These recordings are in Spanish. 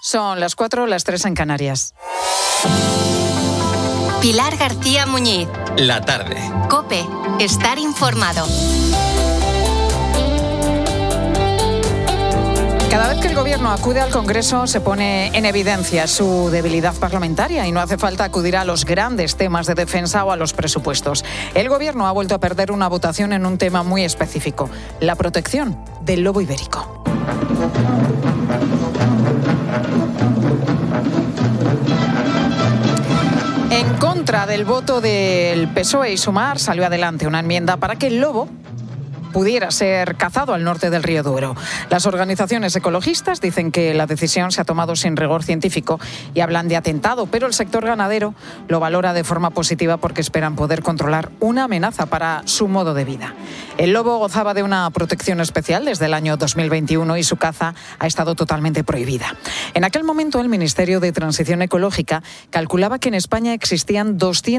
Son las 4, las 3 en Canarias. Pilar García Muñiz. La tarde. COPE. Estar informado. Cada vez que el Gobierno acude al Congreso se pone en evidencia su debilidad parlamentaria y no hace falta acudir a los grandes temas de defensa o a los presupuestos. El Gobierno ha vuelto a perder una votación en un tema muy específico, la protección del lobo ibérico. En contra del voto del PSOE y Sumar salió adelante una enmienda para que el lobo pudiera ser cazado al norte del río Duero. Las organizaciones ecologistas dicen que la decisión se ha tomado sin rigor científico y hablan de atentado, pero el sector ganadero lo valora de forma positiva porque esperan poder controlar una amenaza para su modo de vida. El lobo gozaba de una protección especial desde el año 2021 y su caza ha estado totalmente prohibida. En aquel momento el Ministerio de Transición Ecológica calculaba que en España existían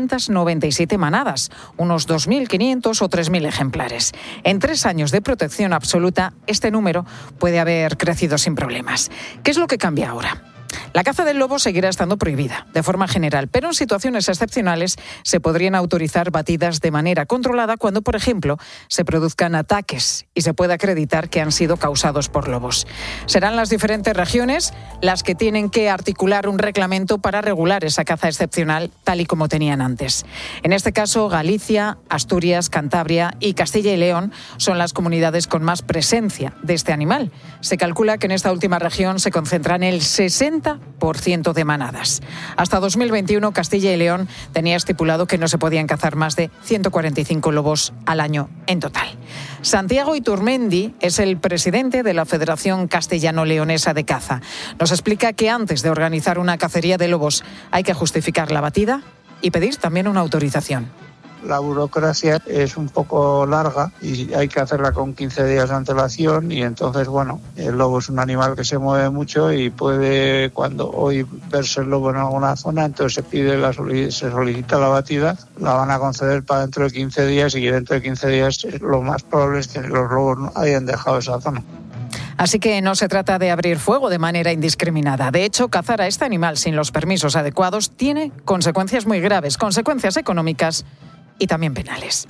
297 manadas, unos 2.500 o 3.000 ejemplares. En 3 años de protección absoluta, este número puede haber crecido sin problemas. ¿Qué es lo que cambia ahora? La caza del lobo seguirá estando prohibida, de forma general, pero en situaciones excepcionales se podrían autorizar batidas de manera controlada cuando, por ejemplo, se produzcan ataques y se pueda acreditar que han sido causados por lobos. Serán las diferentes regiones las que tienen que articular un reglamento para regular esa caza excepcional tal y como tenían antes. En este caso, Galicia, Asturias, Cantabria y Castilla y León son las comunidades con más presencia de este animal. Se calcula que en esta última región se concentran el 60% de manadas. Hasta 2021, Castilla y León tenía estipulado que no se podían cazar más de 145 lobos al año en total. Santiago Iturmendi es el presidente de la Federación Castellano-Leonesa de Caza. Nos explica que antes de organizar una cacería de lobos hay que justificar la batida y pedir también una autorización. La burocracia es un poco larga y hay que hacerla con 15 días de antelación y entonces, bueno, el lobo es un animal que se mueve mucho y puede, cuando hoy verse el lobo en alguna zona, entonces se solicita la batida, la van a conceder para dentro de 15 días y dentro de 15 días lo más probable es que los lobos no hayan dejado esa zona. Así que no se trata de abrir fuego de manera indiscriminada. De hecho, cazar a este animal sin los permisos adecuados tiene consecuencias muy graves, consecuencias económicas y también penales.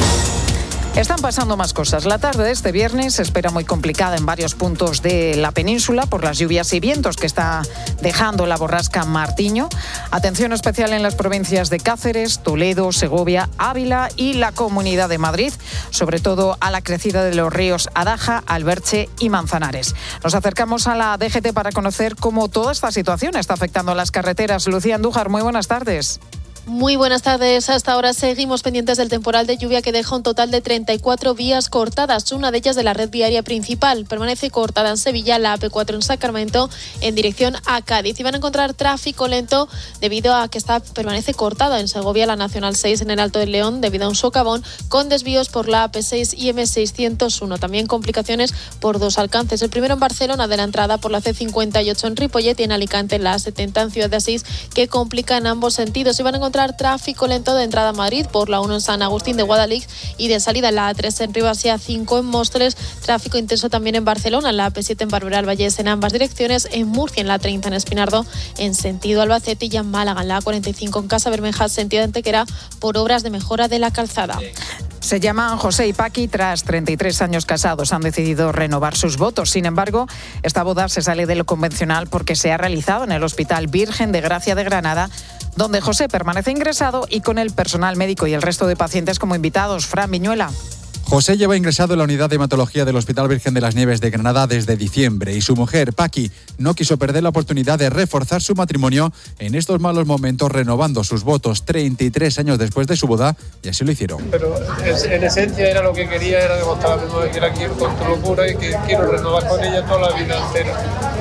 Están pasando más cosas. La tarde de este viernes se espera muy complicada en varios puntos de la península por las lluvias y vientos que está dejando la borrasca Martiño. Atención especial en las provincias de Cáceres, Toledo, Segovia, Ávila y la Comunidad de Madrid, sobre todo a la crecida de los ríos Adaja, Alberche y Manzanares. Nos acercamos a la DGT para conocer cómo toda esta situación está afectando a las carreteras. Lucía Andújar, muy buenas tardes. Muy buenas tardes. Hasta ahora seguimos pendientes del temporal de lluvia que deja un total de 34 vías cortadas, una de ellas de la red viaria principal. Permanece cortada en Sevilla la AP4 en Sacramento en dirección a Cádiz. Y van a encontrar tráfico lento debido a que permanece cortada en Segovia la Nacional 6 en el Alto del León debido a un socavón con desvíos por la AP6 y M601. También complicaciones por 2 alcances. El primero en Barcelona de la entrada por la C58 en Ripollet y en Alicante la 70 en Ciudad de Asís que complica en ambos sentidos. Y van a encontrar tráfico lento de entrada a Madrid por la 1 en San Agustín de Guadalix y de salida en la A3 en Rivas y A5 en Móstoles. Tráfico intenso también en Barcelona, en la AP7 en Barberá del Vallès en ambas direcciones, en Murcia en la 30 en Espinardo en sentido Albacete y en Málaga en la A45 en Casa Bermeja sentido Antequera por obras de mejora de la calzada. Se llaman José y Paqui, tras 33 años casados han decidido renovar sus votos. Sin embargo, esta boda se sale de lo convencional porque se ha realizado en el Hospital Virgen de Gracia de Granada, donde José permanece ingresado y con el personal médico y el resto de pacientes como invitados. Fran Viñuela. José lleva ingresado en la unidad de hematología del Hospital Virgen de las Nieves de Granada desde diciembre y su mujer, Paqui, no quiso perder la oportunidad de reforzar su matrimonio en estos malos momentos renovando sus votos 33 años después de su boda y así lo hicieron. Pero en esencia era lo que quería, era demostrarme que la quiero con tu locura y que quiero renovar con ella toda la vida entera.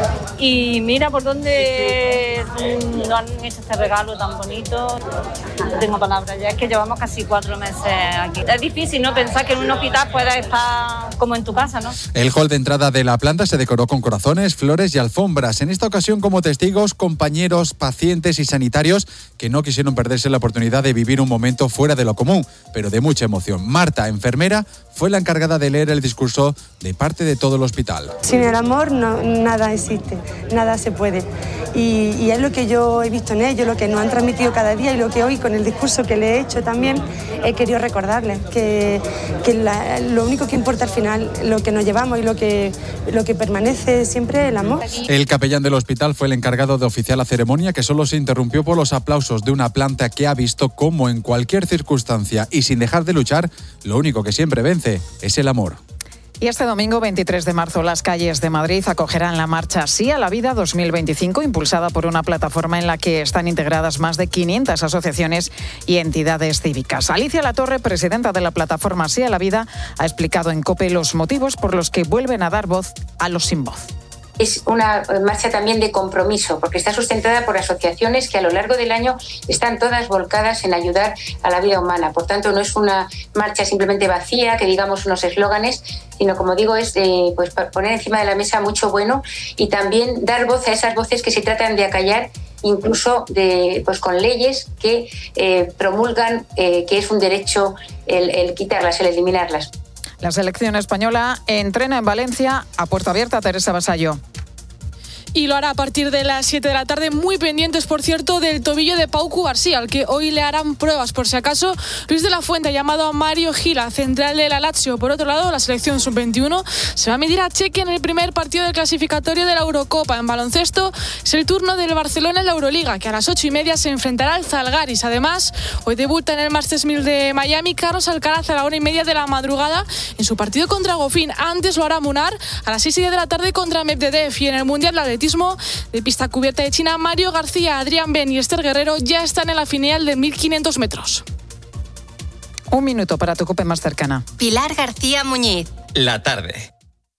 Y mira por dónde nos han hecho este regalo tan bonito. No tengo palabras, ya es que llevamos casi 4 meses aquí. Es difícil no pensar que en unos hospital puedas estar como en tu casa, ¿no? El hall de entrada de la planta se decoró con corazones, flores y alfombras. En esta ocasión, como testigos, compañeros, pacientes y sanitarios que no quisieron perderse la oportunidad de vivir un momento fuera de lo común, pero de mucha emoción. Marta, enfermera, fue la encargada de leer el discurso de parte de todo el hospital. Sin el amor nada existe, nada se puede. Y es lo que yo he visto en ellos, lo que nos han transmitido cada día y lo que hoy con el discurso que le he hecho también he querido recordarles, que lo único que importa al final, lo que nos llevamos y lo que permanece siempre es el amor. El capellán del hospital fue el encargado de oficiar la ceremonia, que solo se interrumpió por los aplausos de una planta que ha visto cómo en cualquier circunstancia y sin dejar de luchar, lo único que siempre vence es el amor. Y este domingo 23 de marzo las calles de Madrid acogerán la marcha Sí a la Vida 2025, impulsada por una plataforma en la que están integradas más de 500 asociaciones y entidades cívicas. Alicia Latorre, presidenta de la plataforma Sí a la Vida, ha explicado en COPE los motivos por los que vuelven a dar voz a los sin voz. Es una marcha también de compromiso, porque está sustentada por asociaciones que a lo largo del año están todas volcadas en ayudar a la vida humana. Por tanto, no es una marcha simplemente vacía, que digamos unos eslóganes, sino, como digo, es pues poner encima de la mesa mucho bueno y también dar voz a esas voces que se tratan de acallar, incluso pues con leyes que promulgan que es un derecho el quitarlas, el eliminarlas. La selección española entrena en Valencia a puerta abierta. Teresa Vasallo. Y lo hará a partir de las 7 de la tarde, muy pendientes, por cierto, del tobillo de Pau Cubarsí, al que hoy le harán pruebas por si acaso. Luis de la Fuente ha llamado a Mario Gila, central de la Lazio. Por otro lado, la selección sub-21 se va a medir a Chequia en el primer partido del clasificatorio de la Eurocopa. En baloncesto es el turno del Barcelona en la Euroliga, que a las 8:30 se enfrentará al Zalgiris. Además, hoy debuta en el Masters 1000 de Miami Carlos Alcaraz a la 1:30 de la madrugada en su partido contra Goffin. Antes lo hará Munar a las 6:10 de la tarde contra Medvedev. Y en el Mundial de Atletismo de pista cubierta de China, Mario García, Adrián Ben y Esther Guerrero ya están en la final de 1.500 metros. Un minuto para tu COPE más cercana. Pilar García Muñiz. La tarde.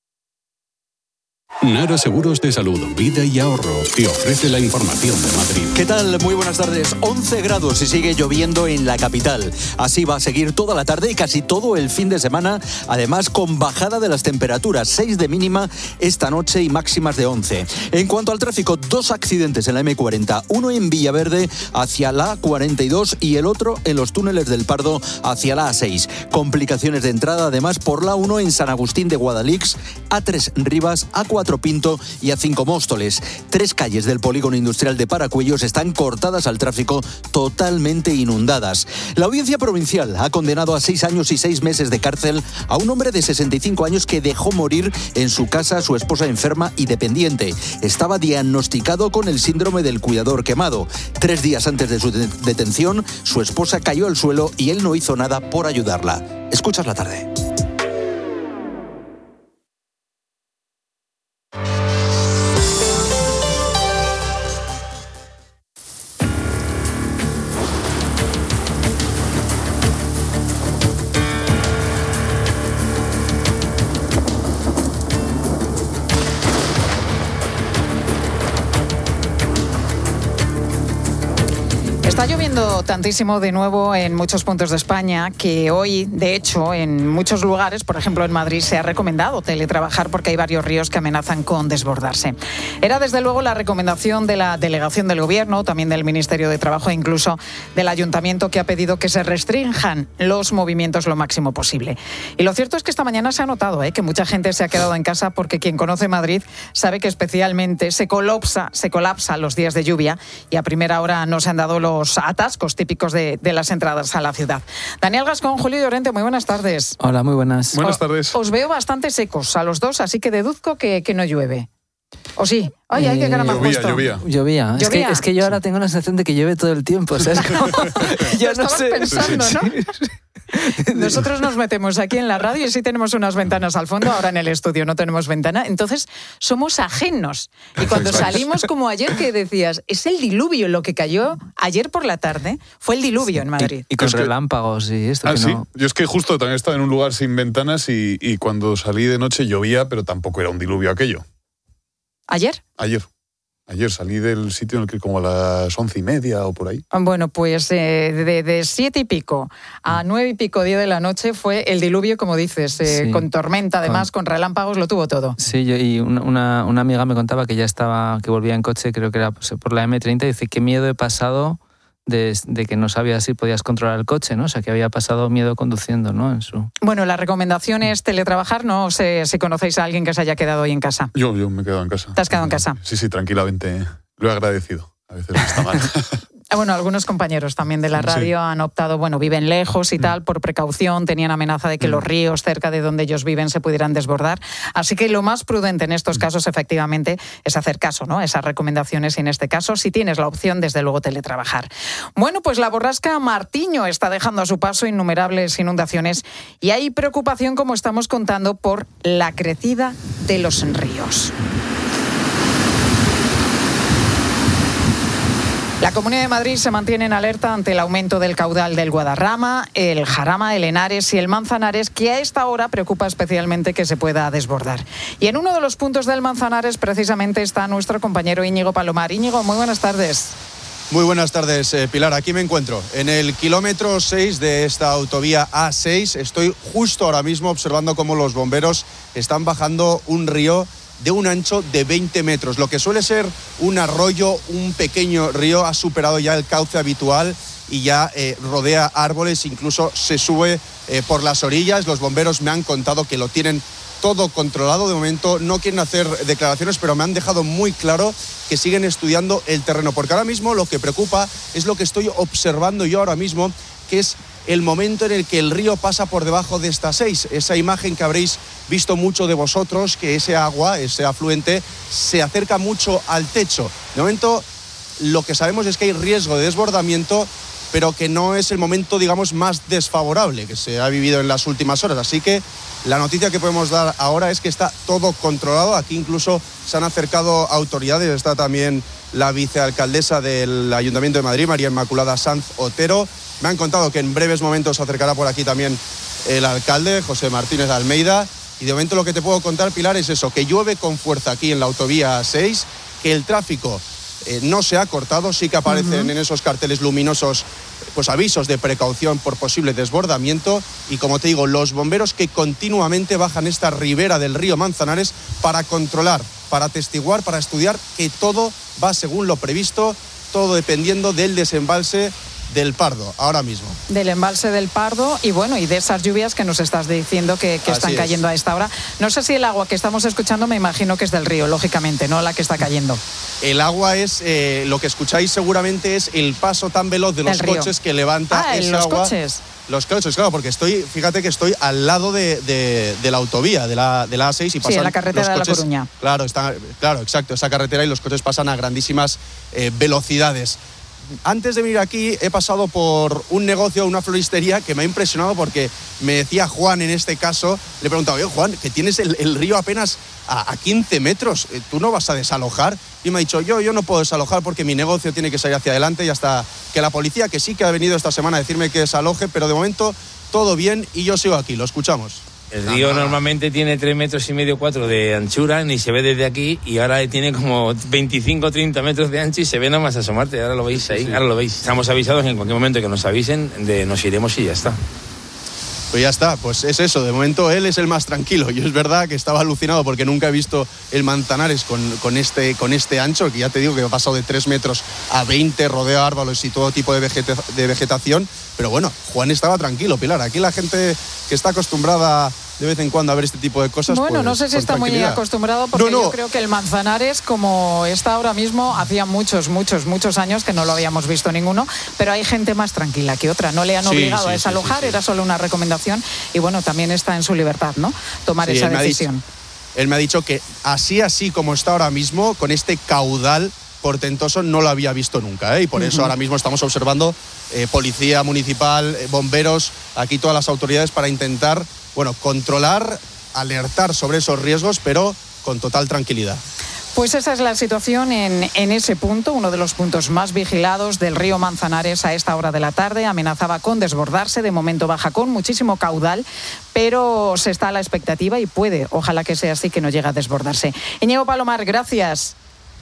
Nara Seguros de Salud, Vida y Ahorro te ofrece la información de Madrid. ¿Qué tal? Muy buenas tardes. 11 grados y sigue lloviendo en la capital. Así va a seguir toda la tarde y casi todo el fin de semana, además con bajada de las temperaturas, 6 de mínima esta noche y máximas de 11. En cuanto al tráfico, 2 accidentes en la M40, uno en Villaverde hacia la A42 y el otro en los túneles del Pardo hacia la A6. Complicaciones de entrada además por la 1 en San Agustín de Guadalix, A3 Rivas, A4 Pinto y A5 Móstoles. 3 calles del polígono industrial de Paracuellos están cortadas al tráfico, totalmente inundadas. La Audiencia Provincial ha condenado a 6 años y 6 meses de cárcel a un hombre de 65 años que dejó morir en su casa a su esposa enferma y dependiente. Estaba diagnosticado con el síndrome del cuidador quemado. 3 días antes de su detención, su esposa cayó al suelo y él no hizo nada por ayudarla. Escuchas la tarde. Está lloviendo tantísimo de nuevo en muchos puntos de España que hoy, de hecho, en muchos lugares, por ejemplo en Madrid, se ha recomendado teletrabajar porque hay varios ríos que amenazan con desbordarse. Era desde luego la recomendación de la delegación del Gobierno, también del Ministerio de Trabajo e incluso del Ayuntamiento, que ha pedido que se restrinjan los movimientos lo máximo posible. Y lo cierto es que esta mañana se ha notado que mucha gente se ha quedado en casa porque quien conoce Madrid sabe que especialmente se colapsa los días de lluvia y a primera hora no se han dado los atascos típicos de las entradas a la ciudad. Daniel Gascón, Julio Llorente, muy buenas tardes. Hola, muy buenas. Buenas tardes. Os veo bastante secos a los dos, así que deduzco que no llueve. ¿O sí? Oye, hay que cara más puesto. Llovía. Es que yo ahora tengo la sensación de que llueve todo el tiempo. O sea, es como... Yo no sé. Pensando, ¿no? Nosotros nos metemos aquí en la radio y sí tenemos unas ventanas al fondo, ahora en el estudio no tenemos ventana, entonces somos ajenos. Y cuando salimos como ayer que decías, es el diluvio lo que cayó ayer por la tarde, fue el diluvio en Madrid. Y con relámpagos y esto. ¿sí? Yo es que justo también estaba en un lugar sin ventanas y cuando salí de noche llovía, pero tampoco era un diluvio aquello. ¿Ayer? Ayer Ayer salí del sitio en el que como a las 11:30 o por ahí. Bueno, pues de 7 y pico a 9 y pico, 10 de la noche fue el diluvio, como dices, sí, con tormenta, además, con relámpagos, lo tuvo todo. Sí, y una amiga me contaba que que volvía en coche, creo que era por la M30, y dice, qué miedo he pasado de que no sabías si podías controlar el coche, ¿no? O sea, que había pasado miedo conduciendo, ¿no? Bueno, la recomendación es teletrabajar, no sé si conocéis a alguien que se haya quedado hoy en casa. Yo me he quedado en casa. ¿Te has quedado en casa? Sí, tranquilamente. Lo he agradecido. A veces está mal. Bueno, algunos compañeros también de la radio han optado, viven lejos y tal, por precaución, tenían amenaza de que los ríos cerca de donde ellos viven se pudieran desbordar. Así que lo más prudente en estos casos, efectivamente, es hacer caso, ¿no? Esas recomendaciones y en este caso, si tienes la opción, desde luego, teletrabajar. Bueno, pues la borrasca Martiño está dejando a su paso innumerables inundaciones y hay preocupación, como estamos contando, por la crecida de los ríos. La Comunidad de Madrid se mantiene en alerta ante el aumento del caudal del Guadarrama, el Jarama, el Henares y el Manzanares, que a esta hora preocupa especialmente que se pueda desbordar. Y en uno de los puntos del Manzanares precisamente está nuestro compañero Íñigo Palomar. Íñigo, muy buenas tardes. Muy buenas tardes, Pilar. Aquí me encuentro, en el kilómetro 6 de esta autovía A6. Estoy justo ahora mismo observando cómo los bomberos están bajando un río de un ancho de 20 metros. Lo que suele ser un arroyo, un pequeño río, ha superado ya el cauce habitual y ya rodea árboles, incluso se sube por las orillas. Los bomberos me han contado que lo tienen todo controlado. De momento no quieren hacer declaraciones, pero me han dejado muy claro que siguen estudiando el terreno, porque ahora mismo lo que preocupa es lo que estoy observando yo ahora mismo, que es el momento en el que el río pasa por debajo de esta 6, esa imagen que habréis visto mucho de vosotros, que ese agua, ese afluente, se acerca mucho al techo. De momento, lo que sabemos es que hay riesgo de desbordamiento, pero que no es el momento, digamos, más desfavorable que se ha vivido en las últimas horas. Así que la noticia que podemos dar ahora es que está todo controlado. Aquí incluso se han acercado autoridades, está también la vicealcaldesa del Ayuntamiento de Madrid, María Inmaculada Sanz Otero. Me han contado que en breves momentos se acercará por aquí también el alcalde, José Martínez de Almeida. Y de momento lo que te puedo contar, Pilar, es eso, que llueve con fuerza aquí en la autovía 6, que el tráfico no se ha cortado, sí que aparecen en esos carteles luminosos pues avisos de precaución por posible desbordamiento. Y como te digo, los bomberos que continuamente bajan esta ribera del río Manzanares para controlar, para atestiguar, para estudiar que todo va según lo previsto, todo dependiendo del desembalse del Pardo, ahora mismo. Del embalse del Pardo y de esas lluvias que nos estás diciendo que están cayendo a esta hora. No sé si el agua que estamos escuchando, me imagino que es del río, lógicamente, no la que está cayendo. El agua es, lo que escucháis seguramente es el paso tan veloz de los coches que levanta ese agua. Coches. Los coches, claro, porque fíjate que estoy al lado de la autovía, de la A6 y pasan en la carretera de La Coruña. Claro, exacto, esa carretera y los coches pasan a grandísimas velocidades. Antes de venir aquí he pasado por un negocio, una floristería que me ha impresionado porque me decía Juan en este caso, le he preguntado, oye Juan, que tienes el río apenas a 15 metros, ¿tú no vas a desalojar? Y me ha dicho, yo no puedo desalojar porque mi negocio tiene que salir hacia adelante y hasta que la policía, que sí que ha venido esta semana a decirme que desaloje, pero de momento todo bien y yo sigo aquí, lo escuchamos. El río normalmente tiene 3,5 metros, 4 de anchura, ni se ve desde aquí, y ahora tiene como 25, 30 metros de ancho y se ve nada más asomarte. Ahora lo veis ahí, ahora lo veis. Estamos avisados en cualquier momento que nos avisen, nos iremos y ya está. Pues ya está, pues es eso, de momento él es el más tranquilo. Yo es verdad que estaba alucinado porque nunca he visto el Manzanares con este ancho, que ya te digo que ha pasado de 3 metros a 20, rodea árboles y todo tipo de vegetación. Pero bueno, Juan estaba tranquilo, Pilar. Aquí la gente que está acostumbrada de vez en cuando a ver este tipo de cosas. Bueno, no sé si está muy acostumbrado porque yo creo que el Manzanares, como está ahora mismo, hacía muchos años que no lo habíamos visto ninguno, pero hay gente más tranquila que otra. No le han obligado a desalojar, era solo una recomendación y también está en su libertad, ¿no? Tomar esa decisión. Él me ha dicho que así como está ahora mismo, con este caudal portentoso, no lo había visto nunca, y por eso ahora mismo estamos observando policía municipal, bomberos, aquí todas las autoridades para intentar controlar, alertar sobre esos riesgos, pero con total tranquilidad. Pues esa es la situación en ese punto, uno de los puntos más vigilados del río Manzanares a esta hora de la tarde. Amenazaba con desbordarse, de momento baja con muchísimo caudal, pero se está a la expectativa y ojalá que sea así, que no llegue a desbordarse. Íñigo Palomar, gracias.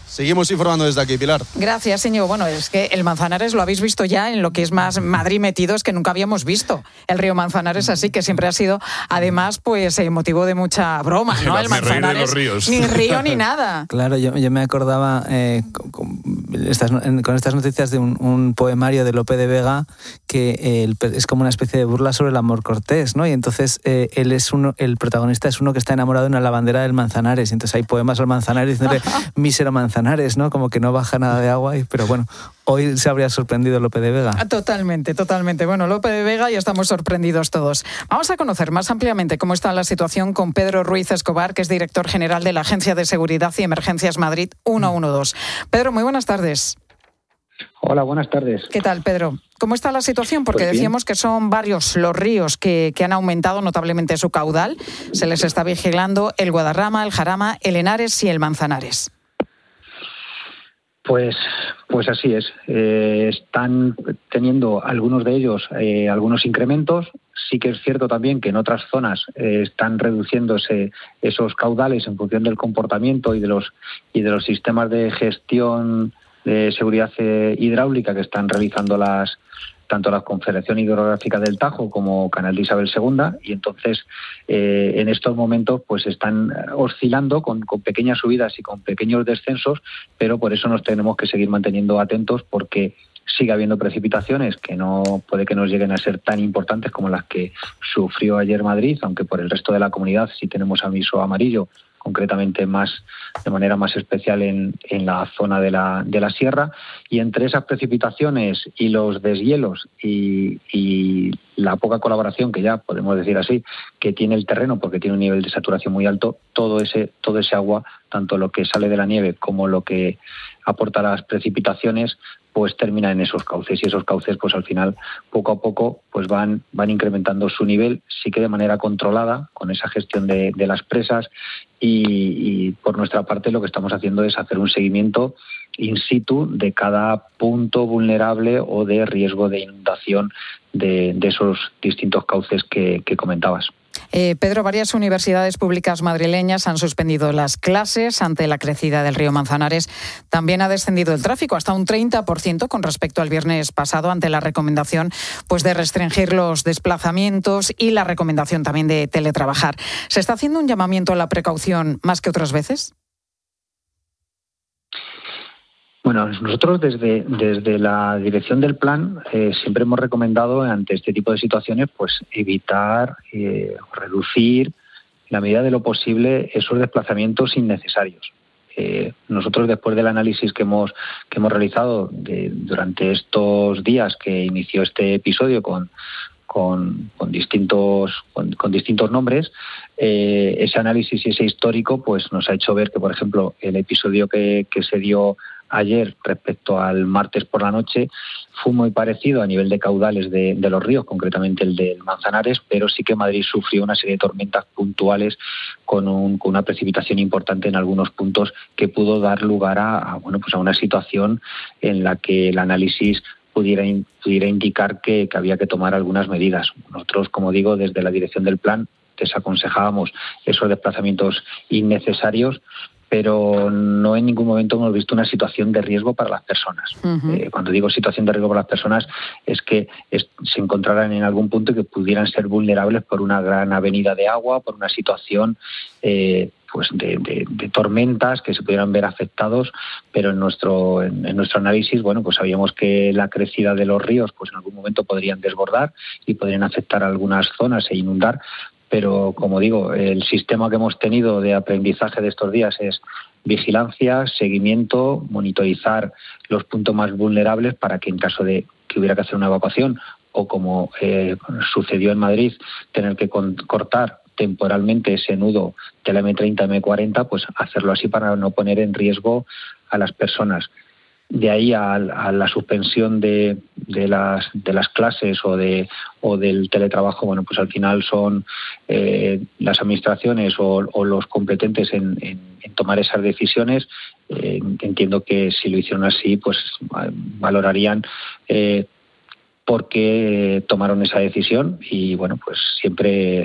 Seguimos informando desde aquí, Pilar. Gracias, Íñigo. Bueno, es que el Manzanares lo habéis visto ya en lo que es más Madrid metido, es que nunca habíamos visto el río Manzanares así, que siempre ha sido, además, pues motivo de mucha broma, ¿no? El Manzanares, ni río ni nada. Claro, yo me acordaba con estas noticias de un poemario de Lope de Vega que es como una especie de burla sobre el amor cortés, ¿no? Y entonces el protagonista es uno que está enamorado de una lavandera del Manzanares, y entonces hay poemas al Manzanares diciéndole mísero Manzanares, ¿no? Como que no baja nada de agua, pero bueno, hoy se habría sorprendido Lope de Vega. Totalmente. Bueno, Lope de Vega, y estamos sorprendidos todos. Vamos a conocer más ampliamente cómo está la situación con Pedro Ruiz Escobar, que es director general de la Agencia de Seguridad y Emergencias Madrid 112. Pedro, muy buenas tardes. Hola, buenas tardes. ¿Qué tal, Pedro? ¿Cómo está la situación? Porque decíamos que son varios los ríos que han aumentado notablemente su caudal. Se les está vigilando el Guadarrama, el Jarama, el Henares y el Manzanares. Pues así es. Están teniendo algunos de ellos algunos incrementos. Sí que es cierto también que en otras zonas están reduciéndose esos caudales en función del comportamiento y de los sistemas de gestión de seguridad hidráulica que están realizando tanto la Confederación Hidrográfica del Tajo como Canal de Isabel II, y entonces en estos momentos pues están oscilando con pequeñas subidas y con pequeños descensos, pero por eso nos tenemos que seguir manteniendo atentos, porque sigue habiendo precipitaciones que no puede que nos lleguen a ser tan importantes como las que sufrió ayer Madrid, aunque por el resto de la comunidad sí tenemos aviso amarillo, concretamente de manera más especial en la zona de la sierra. Y entre esas precipitaciones y los deshielos y la poca colaboración, que ya podemos decir así, que tiene el terreno porque tiene un nivel de saturación muy alto, todo ese agua, tanto lo que sale de la nieve como lo que aporta las precipitaciones, pues termina en esos cauces, y esos cauces pues al final poco a poco pues van incrementando su nivel, sí que de manera controlada con esa gestión de las presas, y por nuestra parte lo que estamos haciendo es hacer un seguimiento in situ de cada punto vulnerable o de riesgo de inundación de esos distintos cauces que comentabas. Pedro, varias universidades públicas madrileñas han suspendido las clases ante la crecida del río Manzanares. También ha descendido el tráfico hasta un 30% con respecto al viernes pasado, ante la recomendación pues de restringir los desplazamientos y la recomendación también de teletrabajar. ¿Se está haciendo un llamamiento a la precaución más que otras veces? Bueno, nosotros desde la dirección del plan siempre hemos recomendado ante este tipo de situaciones pues evitar, reducir en la medida de lo posible esos desplazamientos innecesarios. Nosotros, después del análisis que hemos realizado durante estos días que inició este episodio con distintos nombres, ese análisis y ese histórico pues nos ha hecho ver que, por ejemplo, el episodio que se dio ayer respecto al martes por la noche fue muy parecido a nivel de caudales de los ríos, concretamente el del Manzanares, pero sí que Madrid sufrió una serie de tormentas puntuales con una precipitación importante en algunos puntos que pudo dar lugar a una situación en la que el análisis pudiera indicar que había que tomar algunas medidas. Nosotros, como digo, desde la dirección del plan desaconsejábamos esos desplazamientos innecesarios, pero no en ningún momento hemos visto una situación de riesgo para las personas. Uh-huh. Cuando digo situación de riesgo para las personas es que se encontraran en algún punto que pudieran ser vulnerables por una gran avenida de agua, por una situación de tormentas que se pudieran ver afectados, pero en nuestro análisis, pues sabíamos que la crecida de los ríos pues en algún momento podrían desbordar y podrían afectar a algunas zonas e inundar. Pero, como digo, el sistema que hemos tenido de aprendizaje de estos días es vigilancia, seguimiento, monitorizar los puntos más vulnerables para que en caso de que hubiera que hacer una evacuación o, como sucedió en Madrid, tener que cortar temporalmente ese nudo de la M30, M40, pues hacerlo así para no poner en riesgo a las personas. De ahí a la suspensión de las clases o del teletrabajo, pues al final son las administraciones o los competentes en tomar esas decisiones. Entiendo que si lo hicieron así, pues valorarían por qué tomaron esa decisión, y pues siempre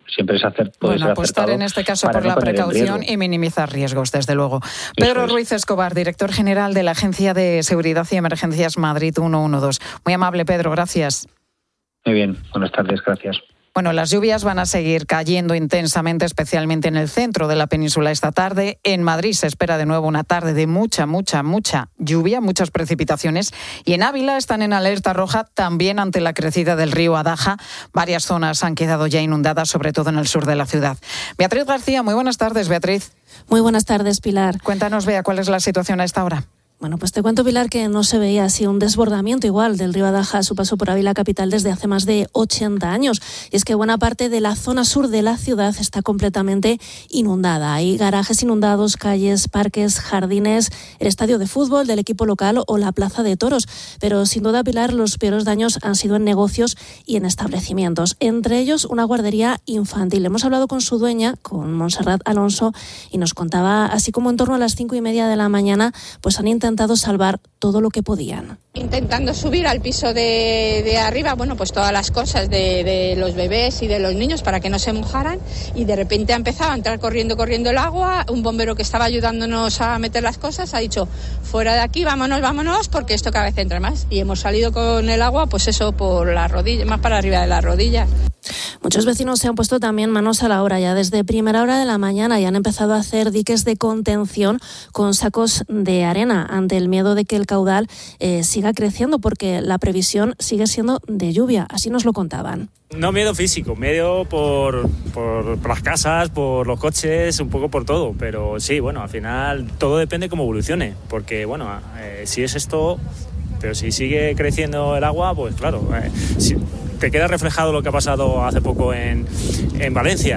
siempre es puede ser apostar en este caso por la precaución y minimizar riesgos, desde luego. Pedro Ruiz Escobar, director general de la Agencia de Seguridad y Emergencias Madrid 112. Muy amable, Pedro, gracias. Muy bien, buenas tardes, gracias. Bueno, las lluvias van a seguir cayendo intensamente, especialmente en el centro de la península esta tarde. En Madrid se espera de nuevo una tarde de mucha lluvia, muchas precipitaciones. Y en Ávila están en alerta roja también ante la crecida del río Adaja. Varias zonas han quedado ya inundadas, sobre todo en el sur de la ciudad. Beatriz García, muy buenas tardes, Beatriz. Muy buenas tardes, Pilar. Cuéntanos, Bea, ¿cuál es la situación a esta hora? Bueno, pues te cuento, Pilar, que no se veía así un desbordamiento igual del río Adaja a su paso por Ávila capital desde hace más de 80 años. Y es que buena parte de la zona sur de la ciudad está completamente inundada. Hay garajes inundados, calles, parques, jardines, el estadio de fútbol del equipo local o la plaza de toros. Pero sin duda, Pilar, los peores daños han sido en negocios y en establecimientos. Entre ellos, una guardería infantil. Hemos hablado con su dueña, con Montserrat Alonso, y nos contaba, así como en torno a las 5:30 de la mañana, pues han intentado salvar todo lo que podían. Intentando subir al piso de arriba, bueno, pues todas las cosas de los bebés y de los niños para que no se mojaran, y de repente ha empezado a entrar corriendo el agua. Un bombero que estaba ayudándonos a meter las cosas ha dicho: fuera de aquí, vámonos, porque esto cada vez entra más. Y hemos salido con el agua, pues eso, por las rodillas, más para arriba de las rodillas. Muchos vecinos se han puesto también manos a la obra ya desde primera hora de la mañana y han empezado a hacer diques de contención con sacos de arena ante el miedo de que el caudal siga creciendo, porque la previsión sigue siendo de lluvia. Así nos lo contaban. No miedo físico, miedo por las casas, por los coches, un poco por todo. Pero sí, bueno, al final todo depende cómo evolucione. Porque, bueno, si es esto, pero si sigue creciendo el agua, pues claro, si te queda reflejado lo que ha pasado hace poco en Valencia.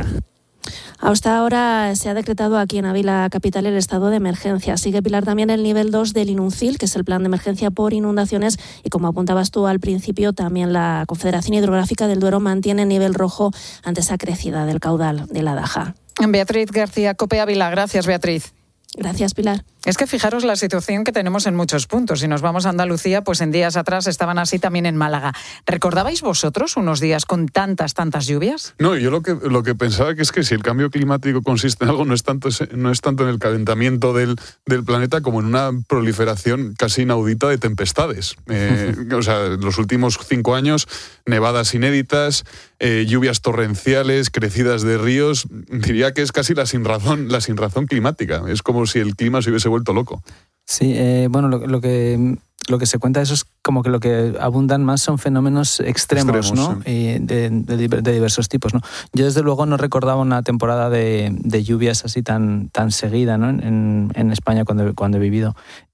Hasta ahora se ha decretado aquí en Ávila capital el estado de emergencia. Sigue, Pilar, también el nivel 2 del INUNCIL, que es el plan de emergencia por inundaciones, y como apuntabas tú al principio, también la Confederación Hidrográfica del Duero mantiene nivel rojo ante esa crecida del caudal de la Adaja. Beatriz García, COPE Ávila. Gracias, Beatriz. Gracias, Pilar. Es que fijaros la situación que tenemos en muchos puntos. Si nos vamos a Andalucía, pues en días atrás estaban así también en Málaga. ¿Recordabais vosotros unos días con tantas lluvias? No, yo lo que pensaba que es que si el cambio climático consiste en algo, no es tanto en el calentamiento del planeta como en una proliferación casi inaudita de tempestades. O sea, en los últimos 5 años, nevadas inéditas, lluvias torrenciales, crecidas de ríos. Diría que es casi la sinrazón climática. Es como si el clima se hubiese vuelto loco. Sí, bueno, lo que se cuenta eso es como que lo que abundan más son fenómenos extremos, ¿no? Sí. De diversos tipos, ¿no? Yo desde luego no recordaba una temporada de lluvias así tan seguida, ¿no? En España cuando he vivido.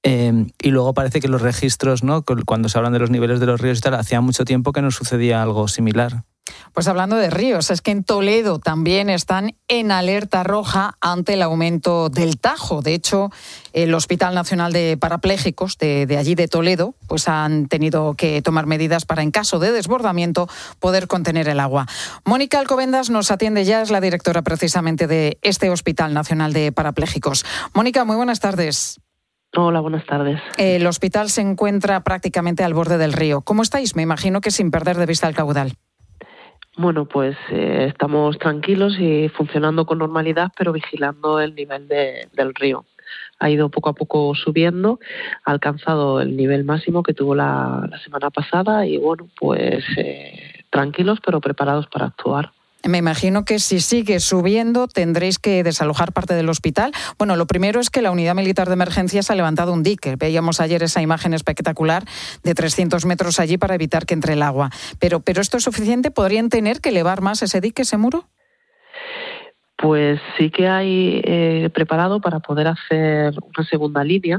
Y luego parece que los registros, ¿no? Cuando se hablan de los niveles de los ríos y tal, hacía mucho tiempo que no sucedía algo similar. Pues hablando de ríos, es que en Toledo también están en alerta roja ante el aumento del Tajo. De hecho, el Hospital Nacional de Parapléjicos de allí de Toledo pues han tenido que tomar medidas para, en caso de desbordamiento, poder contener el agua. Mónica Alcobendas nos atiende ya, es la directora precisamente de este Hospital Nacional de Parapléjicos. Mónica, muy buenas tardes. Hola, buenas tardes. El hospital se encuentra prácticamente al borde del río. ¿Cómo estáis? Me imagino que sin perder de vista el caudal. Bueno, pues estamos tranquilos y funcionando con normalidad, pero vigilando el nivel del río. Ha ido poco a poco subiendo, ha alcanzado el nivel máximo que tuvo la semana pasada y bueno, pues tranquilos pero preparados para actuar. Me imagino que si sigue subiendo tendréis que desalojar parte del hospital. Bueno, lo primero es que la Unidad Militar de Emergencias ha levantado un dique. Veíamos ayer esa imagen espectacular de 300 metros allí para evitar que entre el agua. Pero ¿esto es suficiente? ¿Podrían tener que elevar más ese dique, ese muro? Pues sí que hay preparado para poder hacer una segunda línea,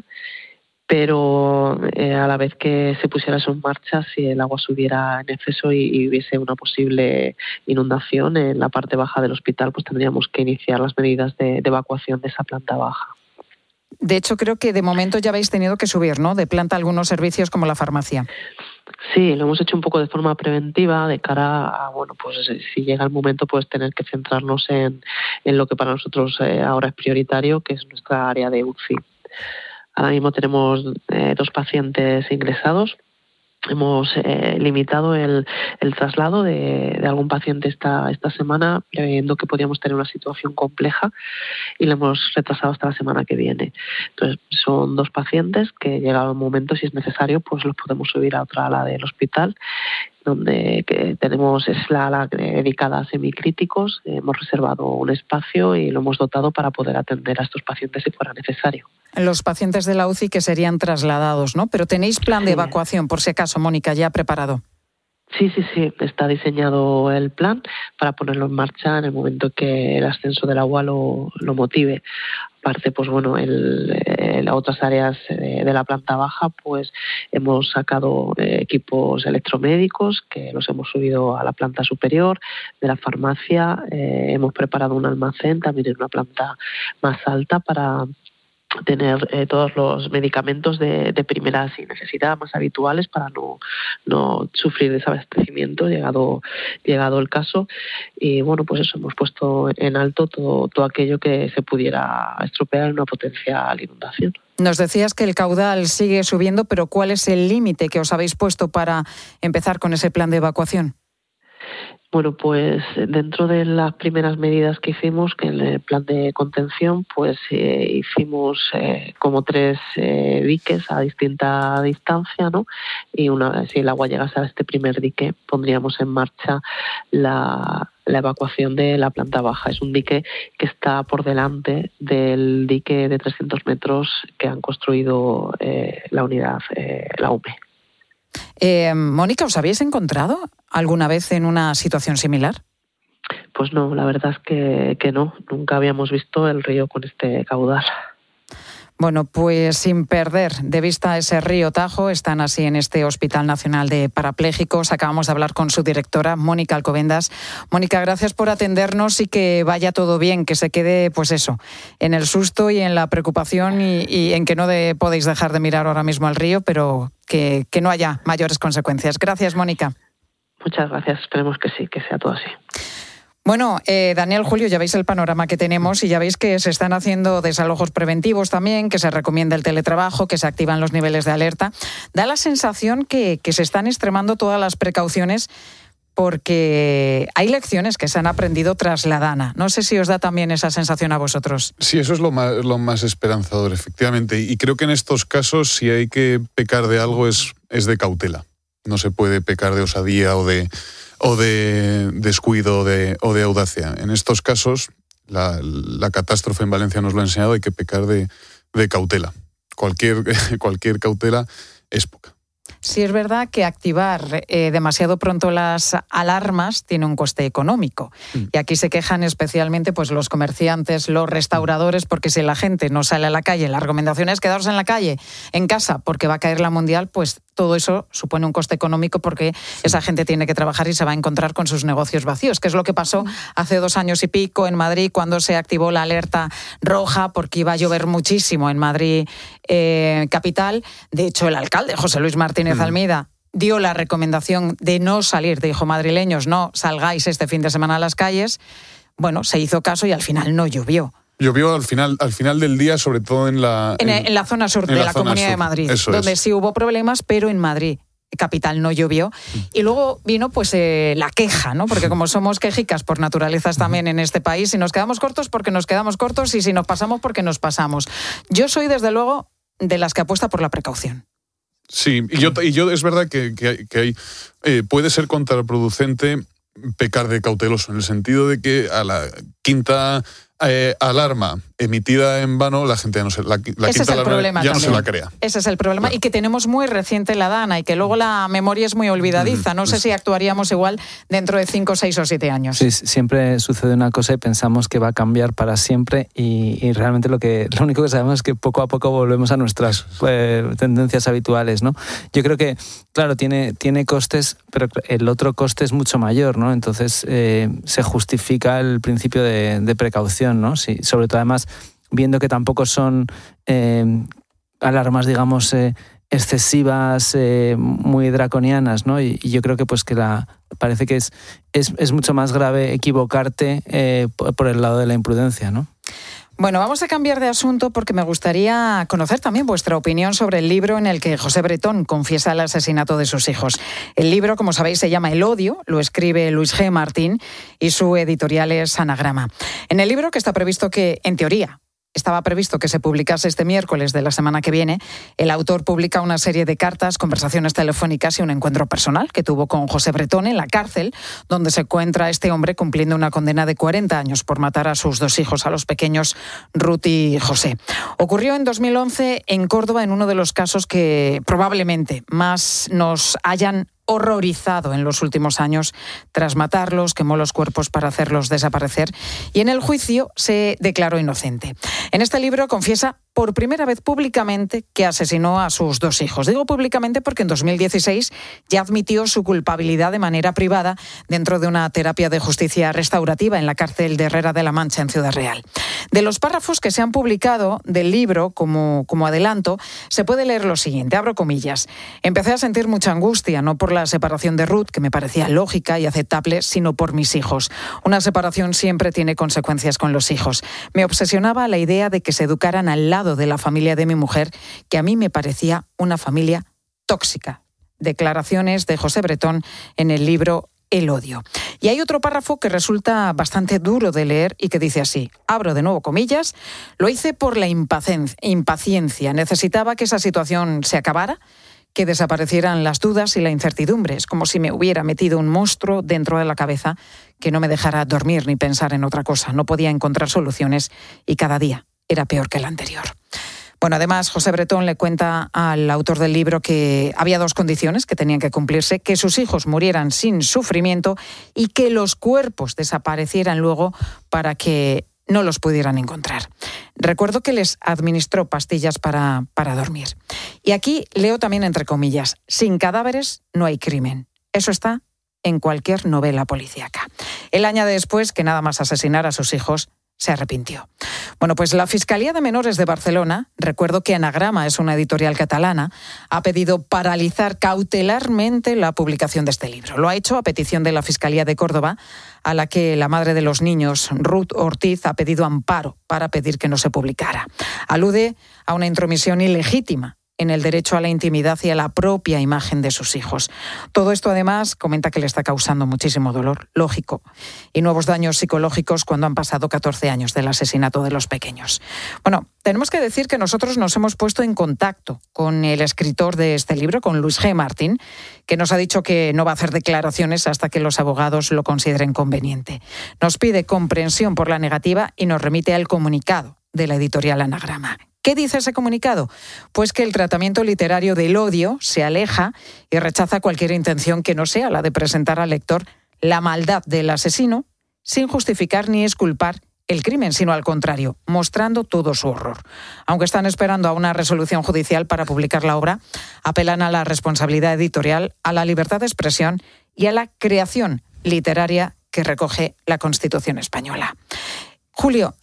pero a la vez que se pusiera eso en marcha, si el agua subiera en exceso y hubiese una posible inundación en la parte baja del hospital, pues tendríamos que iniciar las medidas de evacuación de esa planta baja. De hecho, creo que de momento ya habéis tenido que subir, ¿no?, de planta algunos servicios como la farmacia. Sí, lo hemos hecho un poco de forma preventiva de cara a, bueno, pues si llega el momento, pues tener que centrarnos en lo que para nosotros ahora es prioritario, que es nuestra área de UCI. Ahora mismo tenemos 2 pacientes ingresados hemos limitado el traslado de algún paciente esta semana, viendo que podíamos tener una situación compleja, y lo hemos retrasado hasta la semana que viene. Entonces, son 2 pacientes que, llegado el momento, si es necesario, pues los podemos subir a otra ala del hospital, donde que tenemos, es la ala dedicada a semicríticos. Hemos reservado un espacio y lo hemos dotado para poder atender a estos pacientes si fuera necesario. Los pacientes de la UCI que serían trasladados, ¿no? Pero tenéis plan de evacuación, por si acaso, Mónica, ya preparado. Sí, está diseñado el plan para ponerlo en marcha en el momento que el ascenso del agua lo motive. Aparte, pues bueno, en otras áreas de la planta baja, pues hemos sacado equipos electromédicos que los hemos subido a la planta superior de la farmacia. Hemos preparado un almacén también en una planta más alta para tener todos los medicamentos de primera necesidad, más habituales, para no sufrir desabastecimiento llegado el caso. Y bueno, pues eso, hemos puesto en alto todo aquello que se pudiera estropear en una potencial inundación. Nos decías que el caudal sigue subiendo, pero ¿cuál es el límite que os habéis puesto para empezar con ese plan de evacuación? Bueno, pues dentro de las primeras medidas que hicimos, que en el plan de contención, pues hicimos como 3 diques a distinta distancia, ¿no? Y si el agua llegase a este primer dique, pondríamos en marcha la evacuación de la planta baja. Es un dique que está por delante del dique de 300 metros que han construido la unidad, la UME. Mónica, ¿os habéis encontrado alguna vez en una situación similar? Pues no, la verdad es que no. Nunca habíamos visto el río con este caudal. Bueno, pues sin perder de vista ese río Tajo, están así en este Hospital Nacional de Parapléjicos. Acabamos de hablar con su directora, Mónica Alcobendas. Mónica, gracias por atendernos y que vaya todo bien, que se quede, pues eso, en el susto y en la preocupación y en que no podéis dejar de mirar ahora mismo al río, pero que no haya mayores consecuencias. Gracias, Mónica. Muchas gracias, esperemos que sí, que sea todo así. Bueno, Daniel, Julio, ya veis el panorama que tenemos y ya veis que se están haciendo desalojos preventivos también, que se recomienda el teletrabajo, que se activan los niveles de alerta. Da la sensación que se están extremando todas las precauciones porque hay lecciones que se han aprendido tras la Dana. No sé si os da también esa sensación a vosotros. Sí, eso es lo más esperanzador, efectivamente. Y creo que en estos casos, si hay que pecar de algo, es de cautela. No se puede pecar de osadía o de descuido o de audacia. En estos casos, la catástrofe en Valencia nos lo ha enseñado, hay que pecar de cautela. Cualquier cautela es poca. Sí, es verdad que activar demasiado pronto las alarmas tiene un coste económico. Y aquí se quejan especialmente pues, los comerciantes, los restauradores, porque si la gente no sale a la calle, la recomendación es quedaros en la calle, en casa, porque va a caer la Mundial, pues todo eso supone un coste económico porque esa gente tiene que trabajar y se va a encontrar con sus negocios vacíos, que es lo que pasó hace 2 años y pico en Madrid cuando se activó la alerta roja porque iba a llover muchísimo en Madrid capital. De hecho, el alcalde, José Luis Martínez Almeida, dio la recomendación de no salir, dijo: madrileños, no salgáis este fin de semana a las calles. Bueno, se hizo caso y al final no llovió. Llovió al final del día, sobre todo en la zona sur de la Comunidad de Madrid, donde sí hubo problemas, pero en Madrid capital no llovió. Y luego vino pues la queja, ¿no? Porque como somos quejicas por naturalezas también en este país, si nos quedamos cortos porque nos quedamos cortos y si nos pasamos porque nos pasamos. Yo soy desde luego de las que apuesta por la precaución. Sí, y yo es verdad que hay puede ser contraproducente pecar de cauteloso, en el sentido de que a la quinta alarma emitida en vano, la gente ya no se la quinta alarma ya no se la crea. Ese es el problema, claro. Y que tenemos muy reciente la Dana y que luego la memoria es muy olvidadiza. No sé si actuaríamos igual dentro de 5, 6 o 7 años. Sí, siempre sucede una cosa y pensamos que va a cambiar para siempre y realmente lo único que sabemos es que poco a poco volvemos a nuestras tendencias habituales, ¿no? Yo creo que, claro, tiene costes, pero el otro coste es mucho mayor, ¿no? Entonces se justifica el principio de precaución, ¿no? Sí, sobre todo además viendo que tampoco son alarmas, digamos, excesivas, muy draconianas, ¿no? Y yo creo que pues que parece que es mucho más grave equivocarte por el lado de la imprudencia, ¿no? Bueno, vamos a cambiar de asunto porque me gustaría conocer también vuestra opinión sobre el libro en el que José Bretón confiesa el asesinato de sus hijos. El libro, como sabéis, se llama El odio, lo escribe Luis G. Martín y su editorial es Anagrama. En el libro, que está previsto que, en teoría, estaba previsto que se publicase este miércoles de la semana que viene, el autor publica una serie de cartas, conversaciones telefónicas y un encuentro personal que tuvo con José Bretón en la cárcel, donde se encuentra este hombre cumpliendo una condena de 40 años por matar a sus 2 hijos, a los pequeños Ruth y José. Ocurrió en 2011 en Córdoba, en uno de los casos que probablemente más nos hayan horrorizado en los últimos años. Tras matarlos, quemó los cuerpos para hacerlos desaparecer y en el juicio se declaró inocente. En este libro confiesa por primera vez públicamente que asesinó a sus 2 hijos. Digo públicamente porque en 2016 ya admitió su culpabilidad de manera privada dentro de una terapia de justicia restaurativa en la cárcel de Herrera de la Mancha, en Ciudad Real. De los párrafos que se han publicado del libro, como adelanto, se puede leer lo siguiente, abro comillas. Empecé a sentir mucha angustia, no por la separación de Ruth, que me parecía lógica y aceptable, sino por mis hijos. Una separación siempre tiene consecuencias con los hijos. Me obsesionaba la idea de que se educaran al lado de la familia de mi mujer, que a mí me parecía una familia tóxica. Declaraciones de José Bretón en el libro El odio. Y hay otro párrafo que resulta bastante duro de leer y que dice así, abro de nuevo comillas, lo hice por la impaciencia. Necesitaba que esa situación se acabara, que desaparecieran las dudas y la incertidumbre. Es como si me hubiera metido un monstruo dentro de la cabeza que no me dejara dormir ni pensar en otra cosa. No podía encontrar soluciones y cada día era peor que el anterior. Bueno, además, José Bretón le cuenta al autor del libro que había 2 condiciones que tenían que cumplirse, que sus hijos murieran sin sufrimiento y que los cuerpos desaparecieran luego para que no los pudieran encontrar. Recuerdo que les administró pastillas para dormir. Y aquí leo también entre comillas, sin cadáveres no hay crimen. Eso está en cualquier novela policíaca. Él añade después que nada más asesinar a sus hijos se arrepintió. Bueno, pues la Fiscalía de Menores de Barcelona, recuerdo que Anagrama es una editorial catalana, ha pedido paralizar cautelarmente la publicación de este libro. Lo ha hecho a petición de la Fiscalía de Córdoba, a la que la madre de los niños, Ruth Ortiz, ha pedido amparo para pedir que no se publicara. Alude a una intromisión ilegítima en el derecho a la intimidad y a la propia imagen de sus hijos. Todo esto, además, comenta que le está causando muchísimo dolor, lógico, y nuevos daños psicológicos cuando han pasado 14 años del asesinato de los pequeños. Bueno, tenemos que decir que nosotros nos hemos puesto en contacto con el escritor de este libro, con Luis G. Martín, que nos ha dicho que no va a hacer declaraciones hasta que los abogados lo consideren conveniente. Nos pide comprensión por la negativa y nos remite al comunicado de la editorial Anagrama. ¿Qué dice ese comunicado? Pues que el tratamiento literario del odio se aleja y rechaza cualquier intención que no sea la de presentar al lector la maldad del asesino sin justificar ni exculpar el crimen, sino al contrario, mostrando todo su horror. Aunque están esperando a una resolución judicial para publicar la obra, apelan a la responsabilidad editorial, a la libertad de expresión y a la creación literaria que recoge la Constitución española. Julio,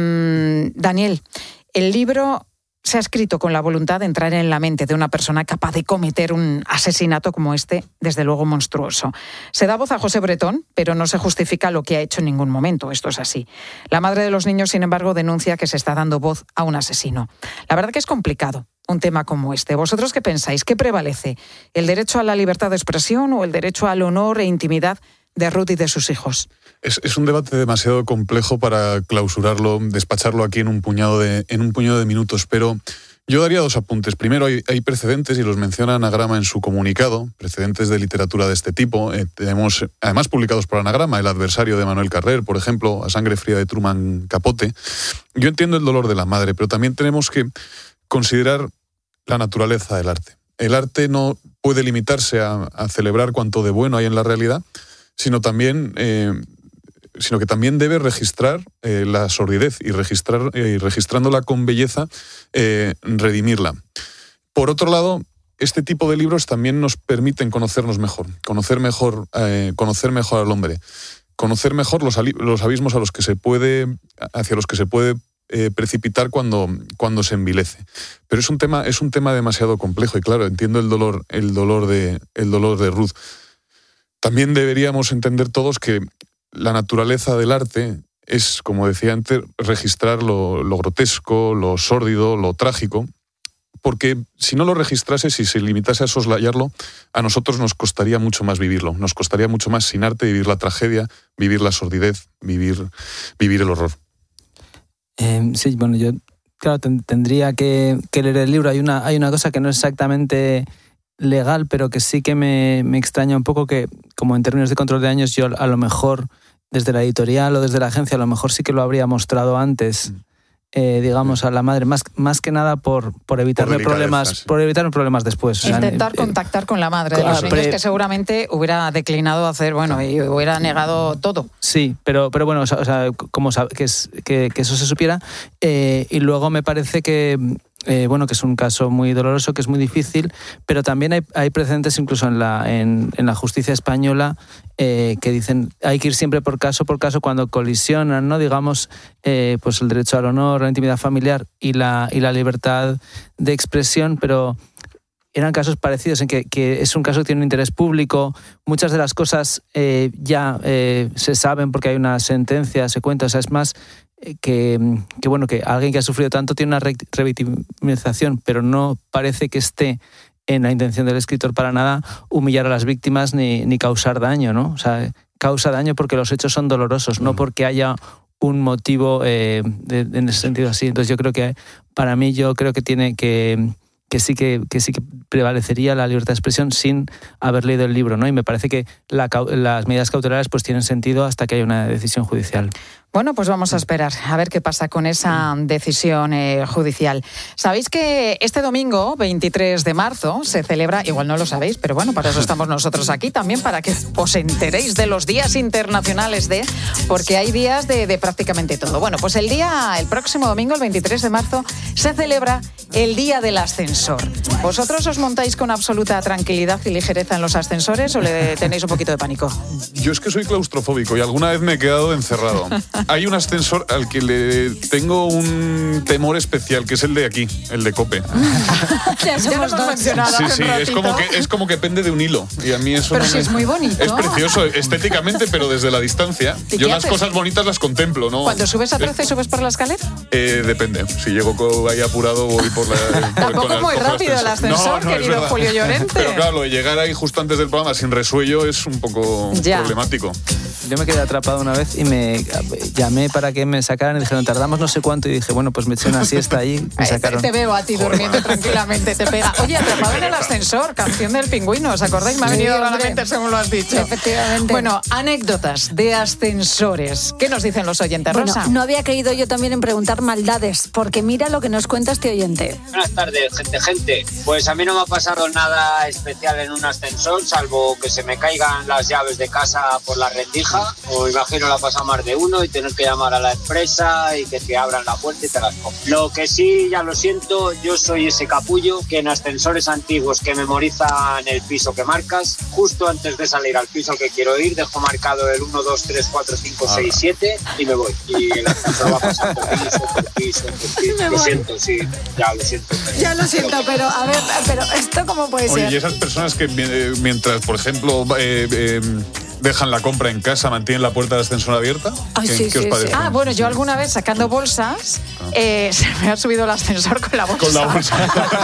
Daniel, el libro se ha escrito con la voluntad de entrar en la mente de una persona capaz de cometer un asesinato como este, desde luego monstruoso. Se da voz a José Bretón, pero no se justifica lo que ha hecho en ningún momento. Esto es así. La madre de los niños, sin embargo, denuncia que se está dando voz a un asesino. La verdad que es complicado un tema como este. ¿Vosotros qué pensáis? ¿Qué prevalece? ¿El derecho a la libertad de expresión o el derecho al honor e intimidad de Ruth y de sus hijos? Es un debate demasiado complejo para clausurarlo, despacharlo aquí en un puñado de minutos, pero yo daría 2 apuntes. Primero, hay precedentes, y los menciona Anagrama en su comunicado, precedentes de literatura de este tipo. Tenemos, además, publicados por Anagrama, El adversario de Manuel Carrer, por ejemplo, A sangre fría de Truman Capote. Yo entiendo el dolor de la madre, pero también tenemos que considerar la naturaleza del arte. El arte no puede limitarse a celebrar cuanto de bueno hay en la realidad, sino que también debe registrar la sordidez y registrándola con belleza, redimirla. Por otro lado, este tipo de libros también nos permiten conocernos mejor, conocer mejor al hombre, conocer mejor los abismos hacia los que se puede precipitar cuando se envilece. Pero es un tema demasiado complejo y claro, entiendo el dolor de Ruth. También deberíamos entender todos que la naturaleza del arte es, como decía antes, registrar lo grotesco, lo sórdido, lo trágico, porque si no lo registrase, si se limitase a soslayarlo, a nosotros nos costaría mucho más vivirlo, nos costaría mucho más sin arte vivir la tragedia, vivir la sordidez, vivir el horror. Sí, bueno, yo claro, tendría que leer el libro. Hay una cosa que no es exactamente legal, pero que sí que me extraña un poco, que como en términos de control de daños, yo a lo mejor desde la editorial o desde la agencia a lo mejor sí que lo habría mostrado antes, digamos, a la madre, más que nada por evitarme problemas después. Intentar contactar con la madre de los niños, que seguramente hubiera declinado hacer, y hubiera negado todo. Sí, pero bueno, o sea, como que eso se supiera, y luego me parece que que es un caso muy doloroso, que es muy difícil, pero también hay precedentes incluso en la justicia española que dicen hay que ir siempre por caso cuando colisionan, ¿no? Digamos, pues el derecho al honor, la intimidad familiar y la libertad de expresión, pero eran casos parecidos en que es un caso que tiene un interés público. Muchas de las cosas ya se saben porque hay una sentencia, se cuenta, o sea, es más que alguien que ha sufrido tanto tiene una revictimización, pero no parece que esté en la intención del escritor para nada humillar a las víctimas ni causar daño, ¿no? O sea, causa daño porque los hechos son dolorosos, no porque haya un motivo en ese sentido así. Entonces yo creo que tiene que sí que prevalecería la libertad de expresión sin haber leído el libro, ¿no? Y me parece que las medidas cautelares pues tienen sentido hasta que haya una decisión judicial. Bueno, pues vamos a esperar a ver qué pasa con esa decisión judicial. Sabéis que este domingo, 23 de marzo, se celebra, igual no lo sabéis, pero bueno, para eso estamos nosotros aquí también, para que os enteréis de los días internacionales porque hay días de prácticamente todo. Bueno, pues el próximo domingo, el 23 de marzo, se celebra el Día del Ascensor. ¿Vosotros os montáis con absoluta tranquilidad y ligereza en los ascensores o le tenéis un poquito de pánico? Yo es que soy claustrofóbico y alguna vez me he quedado encerrado. Hay un ascensor al que le tengo un temor especial, que es el de aquí, el de COPE. Ya lo hemos mencionado. Sí, es como que pende de un hilo. Y a mí eso pero sí es muy bonito. Es precioso estéticamente, pero desde la distancia. Yo las cosas bonitas las contemplo, ¿no? ¿Cuando subes a 13 subes por la escalera? Depende. Si llego ahí apurado, voy por la... Tampoco es muy rápido el ascensor, querido Julio Llorente. Pero claro, lo de llegar ahí justo antes del programa sin resuello es un poco problemático. Yo me quedé atrapado una vez y me llamé para que me sacaran y dijeron, tardamos no sé cuánto, y dije, bueno, pues me eché una siesta ahí, me sacaron. Te veo a ti durmiendo tranquilamente, te pega. Oye, atrapado en el ascensor, canción del Pingüino, ¿os acordáis? Me ha venido a la mente según lo has dicho. Efectivamente. Bueno, anécdotas de ascensores. ¿Qué nos dicen los oyentes, Rosa? No había caído yo también en preguntar maldades, porque mira lo que nos cuenta este oyente. Buenas tardes, gente. Pues a mí no me ha pasado nada especial en un ascensor, salvo que se me caigan las llaves de casa por la rendija, o imagino la ha pasado más de uno y tener que llamar a la empresa y que te abran la puerta y te las cojan. Lo que sí, ya lo siento, yo soy ese capullo que en ascensores antiguos que memorizan el piso que marcas, justo antes de salir al piso que quiero ir, dejo marcado el 1, 2, 3, 4, 5, 6, 7 y me voy. Y el ascensor va pasando piso. Lo siento, sí, ya lo siento. Ya lo siento, pero a ver, pero ¿esto cómo puede ser? Oye, y esas personas que mientras, por ejemplo, dejan la compra en casa, mantienen la puerta del ascensor abierta. ¿Qué os parece? Ah, bueno, yo alguna vez sacando bolsas, se me ha subido el ascensor con la bolsa. Con la bolsa.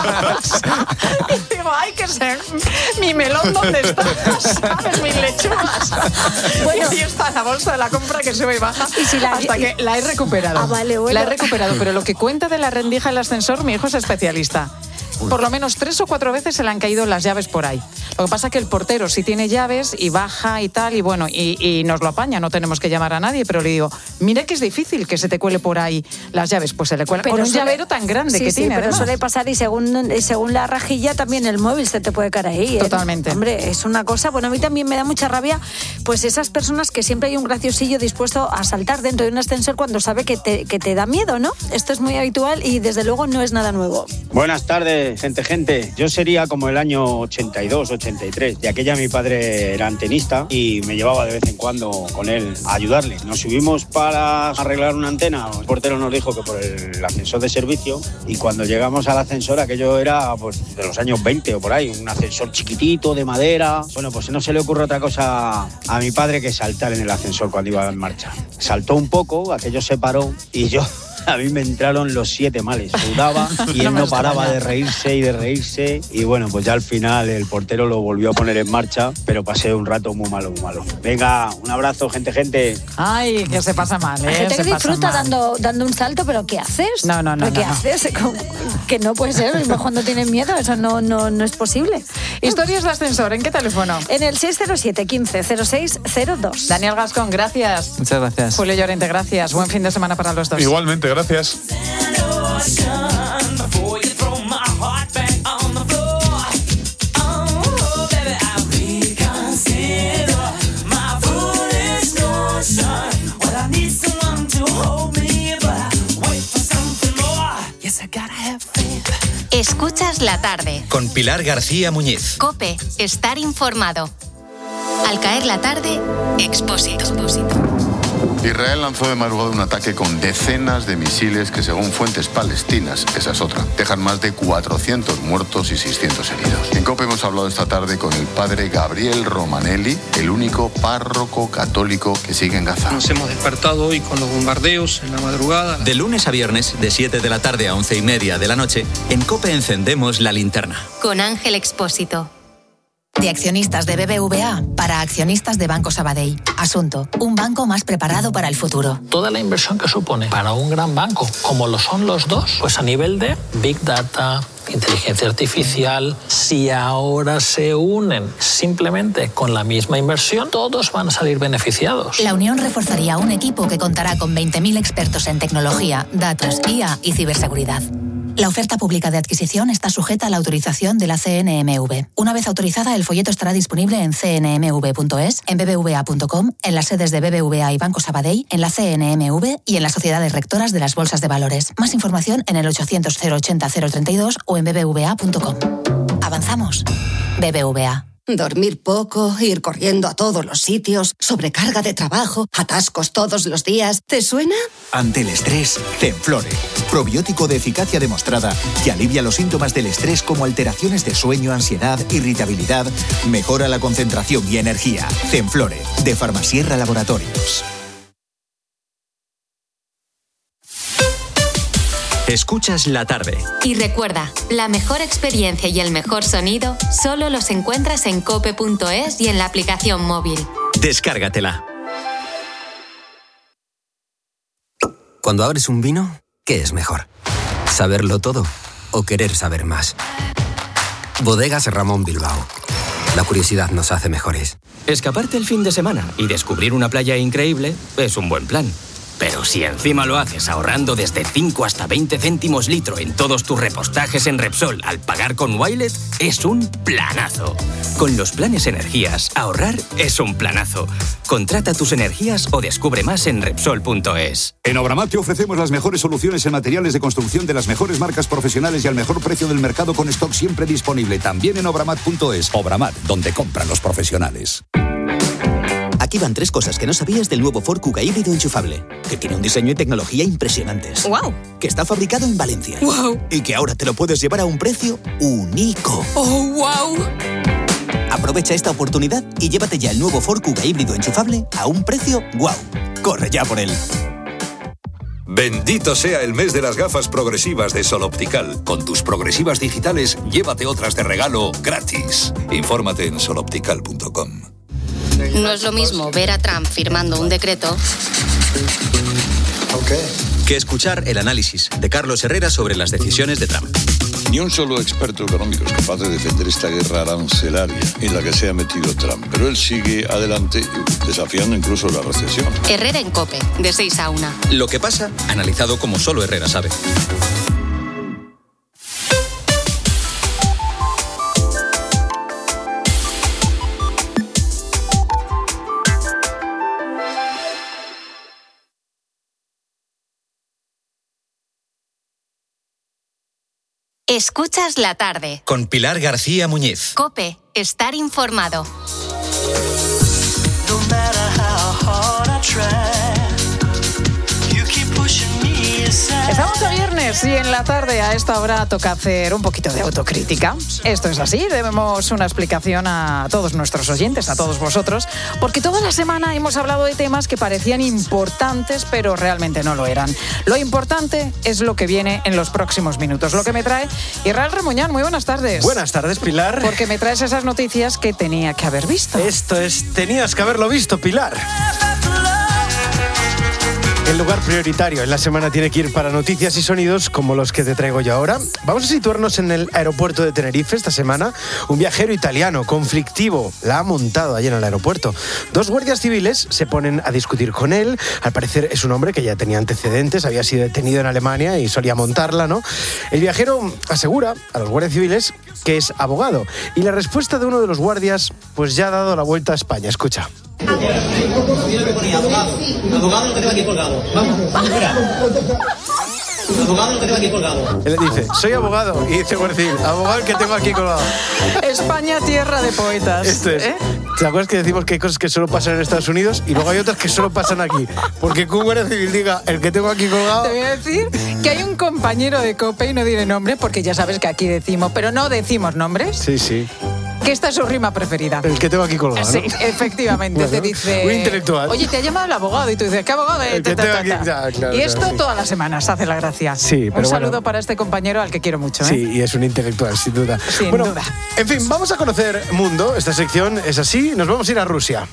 Y digo, ay, que sé, mi melón, ¿dónde está? ¿Sabes? Mis lechugas. Bueno, y ahí está la bolsa de la compra que sube y baja hasta que la he recuperado. Ah, vale, bueno. La he recuperado, pero lo que cuenta de la rendija del ascensor, mi hijo es especialista. Por lo menos 3 o 4 veces se le han caído las llaves por ahí. Lo que pasa es que el portero sí tiene llaves y baja y tal, y bueno, y nos lo apaña, no tenemos que llamar a nadie, pero le digo, mira que es difícil que se te cuele por ahí las llaves, pues se le cuela. Con un llavero tan grande que tiene, pero además. suele pasar, y según la rajilla también el móvil se te puede caer ahí. Totalmente. Hombre, es una cosa, bueno, a mí también me da mucha rabia, pues esas personas que siempre hay un graciosillo dispuesto a saltar dentro de un ascensor cuando sabe que te da miedo, ¿no? Esto es muy habitual y desde luego no es nada nuevo. Buenas tardes. tardes, gente. Yo sería como el año 82, 83. De aquella mi padre era antenista y me llevaba de vez en cuando con él a ayudarle. Nos subimos para arreglar una antena. El portero nos dijo que por el ascensor de servicio, y cuando llegamos al ascensor, aquello era pues de los años 20 o por ahí, un ascensor chiquitito de madera. Bueno, pues no se le ocurre otra cosa a mi padre que saltar en el ascensor cuando iba en marcha. Saltó un poco, aquello se paró y a mí me entraron los 7 males. Sudaba y él no paraba de reírse. Y bueno, pues ya al final el portero lo volvió a poner en marcha, pero pasé un rato muy malo. Venga, un abrazo, gente. Ay, que se pasa mal, ¿eh? Hay gente Se que pasa disfruta mal. dando un salto, pero ¿qué haces? No. ¿Qué haces? Que no puede ser, mismo cuando tienes miedo, eso no es posible. Historias de ascensor, ¿en qué teléfono? En el 607 15 06 02. Daniel Gascón, gracias. Muchas gracias. Julio Llorente, gracias. Buen fin de semana para los dos. Igualmente, gracias. Escuchas la tarde. Con Pilar García Muñiz. COPE. Estar informado. Al caer la tarde, Expósito. Israel lanzó de madrugada un ataque con decenas de misiles que, según fuentes palestinas, esa es otra, dejan más de 400 muertos y 600 heridos. En COPE hemos hablado esta tarde con el padre Gabriel Romanelli, el único párroco católico que sigue en Gaza. Nos hemos despertado hoy con los bombardeos en la madrugada. De lunes a viernes, de 7 de la tarde a 11:30 de la noche, en COPE encendemos la linterna. Con Ángel Expósito. De accionistas de BBVA para accionistas de Banco Sabadell. Asunto: un banco más preparado para el futuro. Toda la inversión que supone para un gran banco, como lo son los dos, pues a nivel de Big Data, inteligencia artificial, si ahora se unen simplemente con la misma inversión, todos van a salir beneficiados. La unión reforzaría un equipo que contará con 20.000 expertos en tecnología, datos, IA y ciberseguridad. La oferta pública de adquisición está sujeta a la autorización de la CNMV. Una vez autorizada, el folleto estará disponible en cnmv.es, en bbva.com, en las sedes de BBVA y Banco Sabadell, en la CNMV y en las sociedades rectoras de las bolsas de valores. Más información en el 800 080 032 o en bbva.com. Avanzamos. BBVA. Dormir poco, ir corriendo a todos los sitios, sobrecarga de trabajo, atascos todos los días. ¿Te suena? Ante el estrés, Zenflore. Probiótico de eficacia demostrada que alivia los síntomas del estrés como alteraciones de sueño, ansiedad, irritabilidad, mejora la concentración y energía. Zenflore, de Farmasierra Laboratorios. Escuchas la tarde. Y recuerda, la mejor experiencia y el mejor sonido solo los encuentras en cope.es y en la aplicación móvil. Descárgatela. Cuando abres un vino, ¿qué es mejor? ¿Saberlo todo o querer saber más? Bodegas Ramón Bilbao. La curiosidad nos hace mejores. Escaparte el fin de semana y descubrir una playa increíble es un buen plan. Pero si encima lo haces ahorrando desde 5 hasta 20 céntimos litro en todos tus repostajes en Repsol al pagar con Wilet, es un planazo. Con los planes energías, ahorrar es un planazo. Contrata tus energías o descubre más en Repsol.es. En Obramat te ofrecemos las mejores soluciones en materiales de construcción de las mejores marcas profesionales y al mejor precio del mercado con stock siempre disponible. También en Obramat.es. Obramat, donde compran los profesionales. Aquí van 3 cosas que no sabías del nuevo Ford Kuga híbrido enchufable. Que tiene un diseño y tecnología impresionantes. ¡Wow! Que está fabricado en Valencia. ¡Wow! Y que ahora te lo puedes llevar a un precio único. ¡Oh, wow! Aprovecha esta oportunidad y llévate ya el nuevo Ford Kuga híbrido enchufable a un precio ¡guau! Corre ya por él. Bendito sea el mes de las gafas progresivas de Sol Optical. Con tus progresivas digitales, llévate otras de regalo gratis. Infórmate en soloptical.com. No es lo mismo ver a Trump firmando un decreto Que escuchar el análisis de Carlos Herrera sobre las decisiones de Trump. Ni un solo experto económico es capaz de defender esta guerra arancelaria en la que se ha metido Trump. Pero él sigue adelante, desafiando incluso la recesión. Herrera en COPE, de 6 a 1. Lo que pasa, analizado como solo Herrera sabe. Escuchas la tarde. Con Pilar García Muñiz. COPE. Estar informado. Estamos a viernes y en la tarde a esta hora toca hacer un poquito de autocrítica. Esto es así, debemos una explicación a todos nuestros oyentes, a todos vosotros, porque toda la semana hemos hablado de temas que parecían importantes, pero realmente no lo eran. Lo importante es lo que viene en los próximos minutos, lo que me trae Israel Remuñán. Muy buenas tardes. Buenas tardes, Pilar. Porque me traes esas noticias que tenía que haber visto. Esto es, tenías que haberlo visto, Pilar. El lugar prioritario en la semana tiene que ir para noticias y sonidos como los que te traigo yo ahora. Vamos a situarnos en el aeropuerto de Tenerife esta semana. Un viajero italiano conflictivo la ha montado allí en el aeropuerto. 2 guardias civiles se ponen a discutir con él. Al parecer es un hombre que ya tenía antecedentes, había sido detenido en Alemania y solía montarla, ¿no? El viajero asegura a los guardias civiles que es abogado. Y la respuesta de uno de los guardias pues ya ha dado la vuelta a España. Escucha. Abogado, lo que tengo aquí colgado. Vamos, mira. Abogado, lo que tengo aquí colgado. Él dice, soy abogado. Y dice, bueno, abogado el que tengo aquí colgado. España, tierra de poetas. Esto es. ¿Te acuerdas que decimos que hay cosas que solo pasan en Estados Unidos y luego hay otras que solo pasan aquí? Porque que un guardia civil diga, el que tengo aquí colgado... Te voy a decir que hay un compañero de COPE, y no diré nombre, porque ya sabes que aquí decimos, pero no decimos nombres. Sí, sí. Que esta es su rima preferida. El que tengo aquí colgado, ¿no? Sí, efectivamente. Bueno, te dice... Un intelectual. Oye, te ha llamado el abogado y tú dices, ¿qué abogado? El que tengo aquí... Ya, claro, y esto claro, sí. Todas las semanas hace la gracia. Sí, pero un saludo bueno, para este compañero al que quiero mucho. Sí, y es un intelectual, sin duda. Sin duda. En fin, vamos a conocer mundo. Esta sección es así. Nos vamos a ir a Rusia.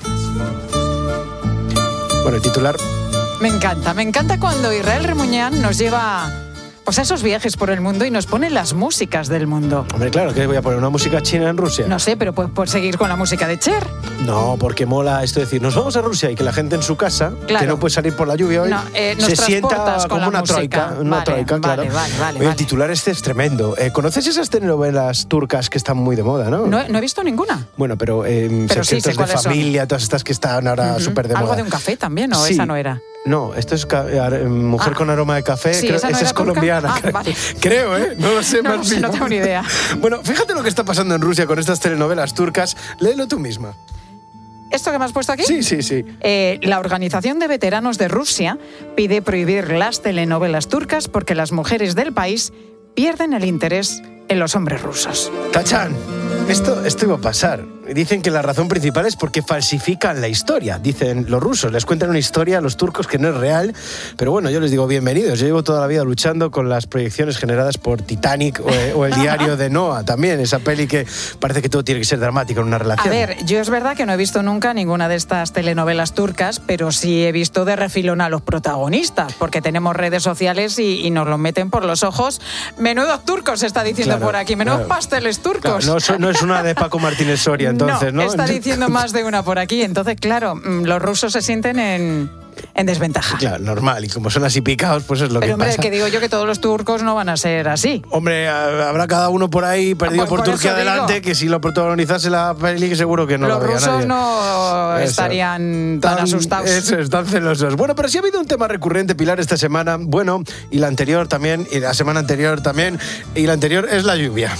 Bueno, el titular... Me encanta cuando Israel Remuñán nos lleva... pues a esos viajes por el mundo y nos pone las músicas del mundo. Hombre, claro, ¿que voy a poner una música china en Rusia? No sé, pero puedes seguir con la música de Cher. No, porque mola esto de decir, nos vamos a Rusia y que la gente en su casa, claro, que no puede salir por la lluvia hoy, se sienta como una troika. Una troika, claro. Vale. El titular este es tremendo. ¿Conoces esas telenovelas turcas que están muy de moda, no? No he visto ninguna. Bueno, pero sí, sé de familia, son. Todas estas que están ahora súper de moda. ¿Algo de un café también o sí. Esa no era? No, esto es Mujer con aroma de café. Sí, creo, esa es colombiana. Vale. Creo, no lo sé. No tengo ni idea. Bueno, fíjate lo que está pasando en Rusia con estas telenovelas turcas. Léelo tú misma. ¿Esto que me has puesto aquí? Sí. La Organización de Veteranos de Rusia pide prohibir las telenovelas turcas porque las mujeres del país pierden el interés en los hombres rusos. ¡Tachán! Esto iba a pasar. Dicen que la razón principal es porque falsifican la historia. Dicen los rusos, les cuentan una historia a los turcos que no es real. Pero bueno, yo les digo bienvenidos. Yo llevo toda la vida luchando con las proyecciones generadas por Titanic o el diario de Noah también. Esa peli que parece que todo tiene que ser dramático en una relación. A ver, yo es verdad que no he visto nunca ninguna de estas telenovelas turcas, pero sí he visto de refilón a los protagonistas, porque tenemos redes sociales y nos lo meten por los ojos. Menudos turcos, se está diciendo por aquí. Menudos pasteles turcos. Claro, no es una de Paco Martínez Soria, entonces, ¿no? Está diciendo más de una por aquí. Entonces, claro, los rusos se sienten en desventaja. Claro, normal. Y como son así picados, pues es lo Pero, que pasa. Pero, hombre, que digo yo que todos los turcos no van a ser así. Hombre, habrá cada uno por ahí perdido por Turquía adelante, que si lo protagonizase la peli, que seguro que no lo vería nadie. Los rusos no estarían tan asustados. Eso, están celosos. Bueno, pero sí ha habido un tema recurrente, Pilar, esta semana. Bueno, y la anterior también, y la semana anterior también, y la anterior es la lluvia.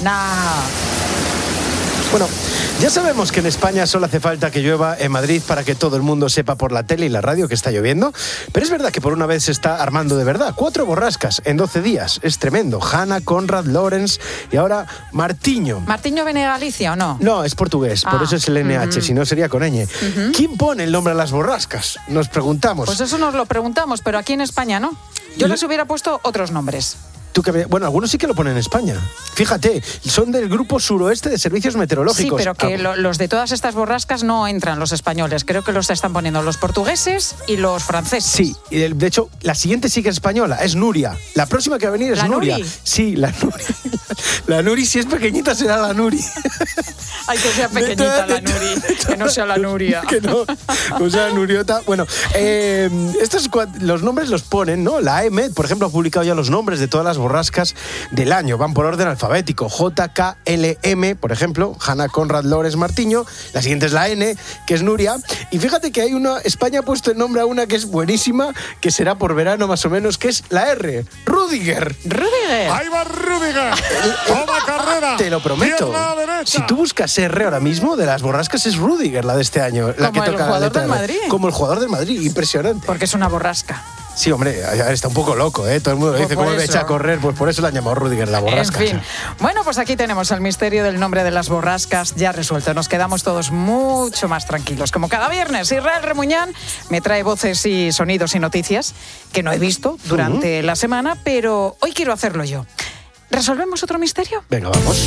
Bueno, ya sabemos que en España solo hace falta que llueva en Madrid para que todo el mundo sepa por la tele y la radio que está lloviendo. Pero es verdad que por una vez se está armando de verdad. 4 borrascas en 12 días. Es tremendo. Hanna, Conrad, Lorenz y ahora Martiño. ¿Martiño viene de Galicia o no? No, es portugués. Por eso es el NH. Si no sería con ñ. ¿Quién pone el nombre a las borrascas? Nos preguntamos. Pues eso nos lo preguntamos, pero aquí en España no. Yo les hubiera puesto otros nombres. Bueno, algunos sí que lo ponen en España. Fíjate, son del grupo suroeste de servicios meteorológicos. Sí, pero que los de todas estas borrascas no entran los españoles. Creo que los están poniendo los portugueses y los franceses. Sí, y de hecho, la siguiente sí que es española, es Nuria. La próxima que va a venir es Nuria. ¿Nuri? Sí, la Nuri. La Nuri, si es pequeñita, será la Nuri. Ay, que sea pequeñita la Nuri, que no sea la Nuria. Que no, o sea, Nuriota. Bueno, los nombres los ponen, ¿no? La EMET, por ejemplo, ha publicado ya los nombres de todas las borrascas borrascas del año. Van por orden alfabético. JKLM, por ejemplo, Hanna Conrad Lores Martiño. La siguiente es la N, que es Nuria. Y fíjate que hay una... España ha puesto el nombre a una que es buenísima, que será por verano más o menos, que es la R. Rudiger. Rudiger. Ahí va Rudiger. Toma carrera. Te lo prometo. Si tú buscas R ahora mismo, de las borrascas es Rudiger la de este año. La como que el toca jugador del Madrid. Como el jugador del Madrid, impresionante. Porque es una borrasca. Sí, hombre, está un poco loco, ¿eh? Todo el mundo le dice cómo me echa a correr, pues por eso la han llamado Rudiger, la borrasca. En fin. Bueno, pues aquí tenemos el misterio del nombre de las borrascas ya resuelto. Nos quedamos todos mucho más tranquilos. Como cada viernes, Israel Remuñán me trae voces y sonidos y noticias que no he visto durante la semana, pero hoy quiero hacerlo yo. ¿Resolvemos otro misterio? Venga, vamos.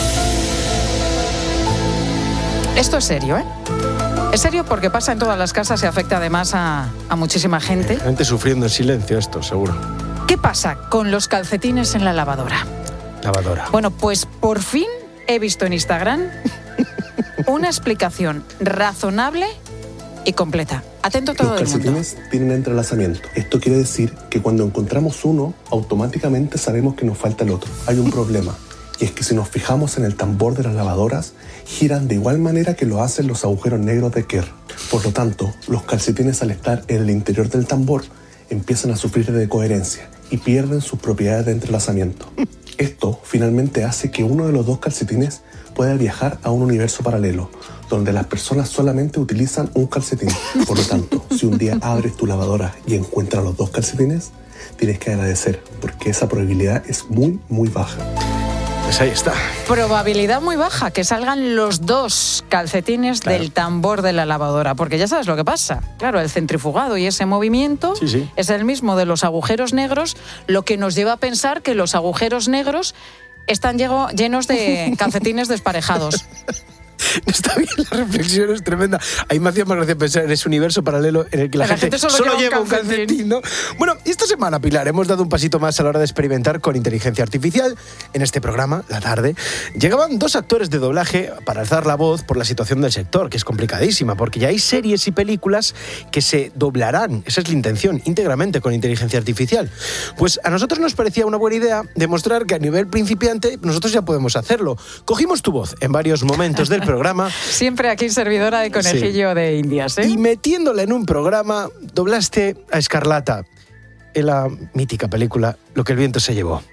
Esto es serio, ¿eh? Es serio porque pasa en todas las casas y afecta además a muchísima gente. Gente sufriendo en silencio esto, seguro. ¿Qué pasa con los calcetines en la lavadora? Lavadora. Bueno, pues por fin he visto en Instagram una explicación razonable y completa. Atento todo el mundo. Los calcetines tienen entrelazamiento. Esto quiere decir que cuando encontramos uno, automáticamente sabemos que nos falta el otro. Hay un problema. Y es que si nos fijamos en el tambor de las lavadoras, giran de igual manera que lo hacen los agujeros negros de Kerr. Por lo tanto, los calcetines al estar en el interior del tambor empiezan a sufrir de coherencia y pierden sus propiedades de entrelazamiento. Esto finalmente hace que uno de los dos calcetines pueda viajar a un universo paralelo, donde las personas solamente utilizan un calcetín. Por lo tanto, si un día abres tu lavadora y encuentras los dos calcetines, tienes que agradecer, porque esa probabilidad es muy, muy baja. Pues ahí está. Probabilidad muy baja que salgan los dos calcetines del tambor de la lavadora, porque ya sabes lo que pasa. Claro, el centrifugado y ese movimiento es el mismo de los agujeros negros, lo que nos lleva a pensar que los agujeros negros están llenos de calcetines desparejados. Está bien, la reflexión es tremenda. Ahí me hacía más gracia pensar en ese universo paralelo en el que la gente solo lleva un calcetín, ¿no? Bueno, y esta semana, Pilar, hemos dado un pasito más a la hora de experimentar con inteligencia artificial. En este programa, La Tarde, llegaban 2 actores de doblaje para alzar la voz por la situación del sector, que es complicadísima, porque ya hay series y películas que se doblarán, esa es la intención, íntegramente con inteligencia artificial. Pues a nosotros nos parecía una buena idea demostrar que a nivel principiante nosotros ya podemos hacerlo. Cogimos tu voz en varios momentos del programa. Siempre aquí servidora de conejillo de Indias, ¿eh? Y metiéndola en un programa, doblaste a Escarlata en la mítica película Lo que el viento se llevó.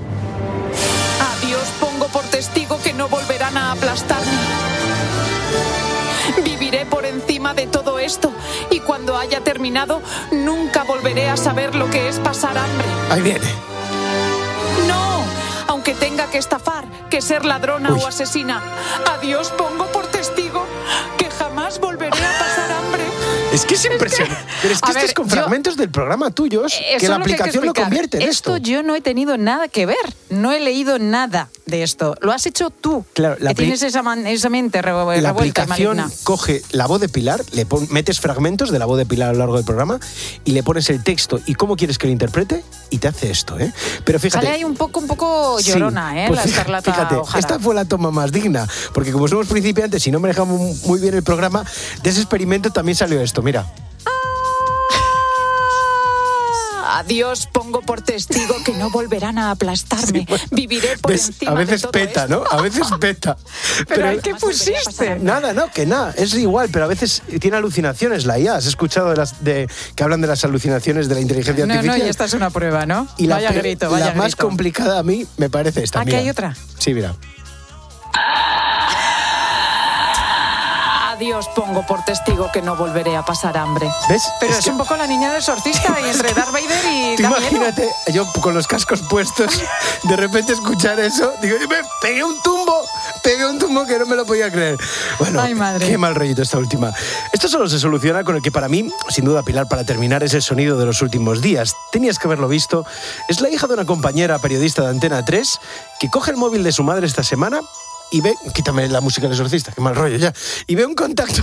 A Dios pongo por testigo que no volverán a aplastarme. Viviré por encima de todo esto y cuando haya terminado, nunca volveré a saber lo que es pasar hambre. Ahí viene. ¡No! Aunque tenga que estafar, que ser ladrona o asesina, a Dios pongo por testigo que jamás volveré a pasar hambre. Es que es impresionante. Pero es que esto es con fragmentos del programa tuyos, que la aplicación lo convierte en esto. Yo no he tenido nada que ver, no he leído nada de esto. Lo has hecho tú, claro, que tienes esa mente revuelta. La aplicación coge la voz de Pilar, metes fragmentos de la voz de Pilar a lo largo del programa y le pones el texto y cómo quieres que lo interprete y te hace esto, ¿eh? Pero fíjate, sale ahí un poco llorona, sí, ¿eh? Pues la Escarlata fíjate, O'Hara. Esta fue la toma más digna, porque como somos principiantes y no manejamos muy bien el programa, de ese experimento también salió esto, mira. A Dios pongo por testigo que no volverán a aplastarme. Sí, bueno, viviré por encima a veces de todo peta, esto. ¿no? A veces peta. pero ¿qué pusiste? Nada, es igual, pero a veces tiene alucinaciones la IA. ¿Has escuchado que hablan de las alucinaciones de la inteligencia artificial? No, y esta es una prueba, ¿no? Y vaya grito. La más complicada a mí me parece esta. ¿Aquí hay otra? Sí, mira. A Dios pongo por testigo que no volveré a pasar hambre. ¿Ves? Pero es un poco la niña del exorcista y entre Darth Vader y... Imagínate, yo con los cascos puestos, de repente escuchar eso, digo, me pegué un tumbo que no me lo podía creer. Bueno, ay, madre. Qué mal rollito esta última. Esto solo se soluciona con el que para mí, sin duda, Pilar, para terminar, es el sonido de los últimos días. Tenías que haberlo visto. Es la hija de una compañera periodista de Antena 3 que coge el móvil de su madre esta semana y ve, quítame la música del exorcista, qué mal rollo ya, y ve un contacto,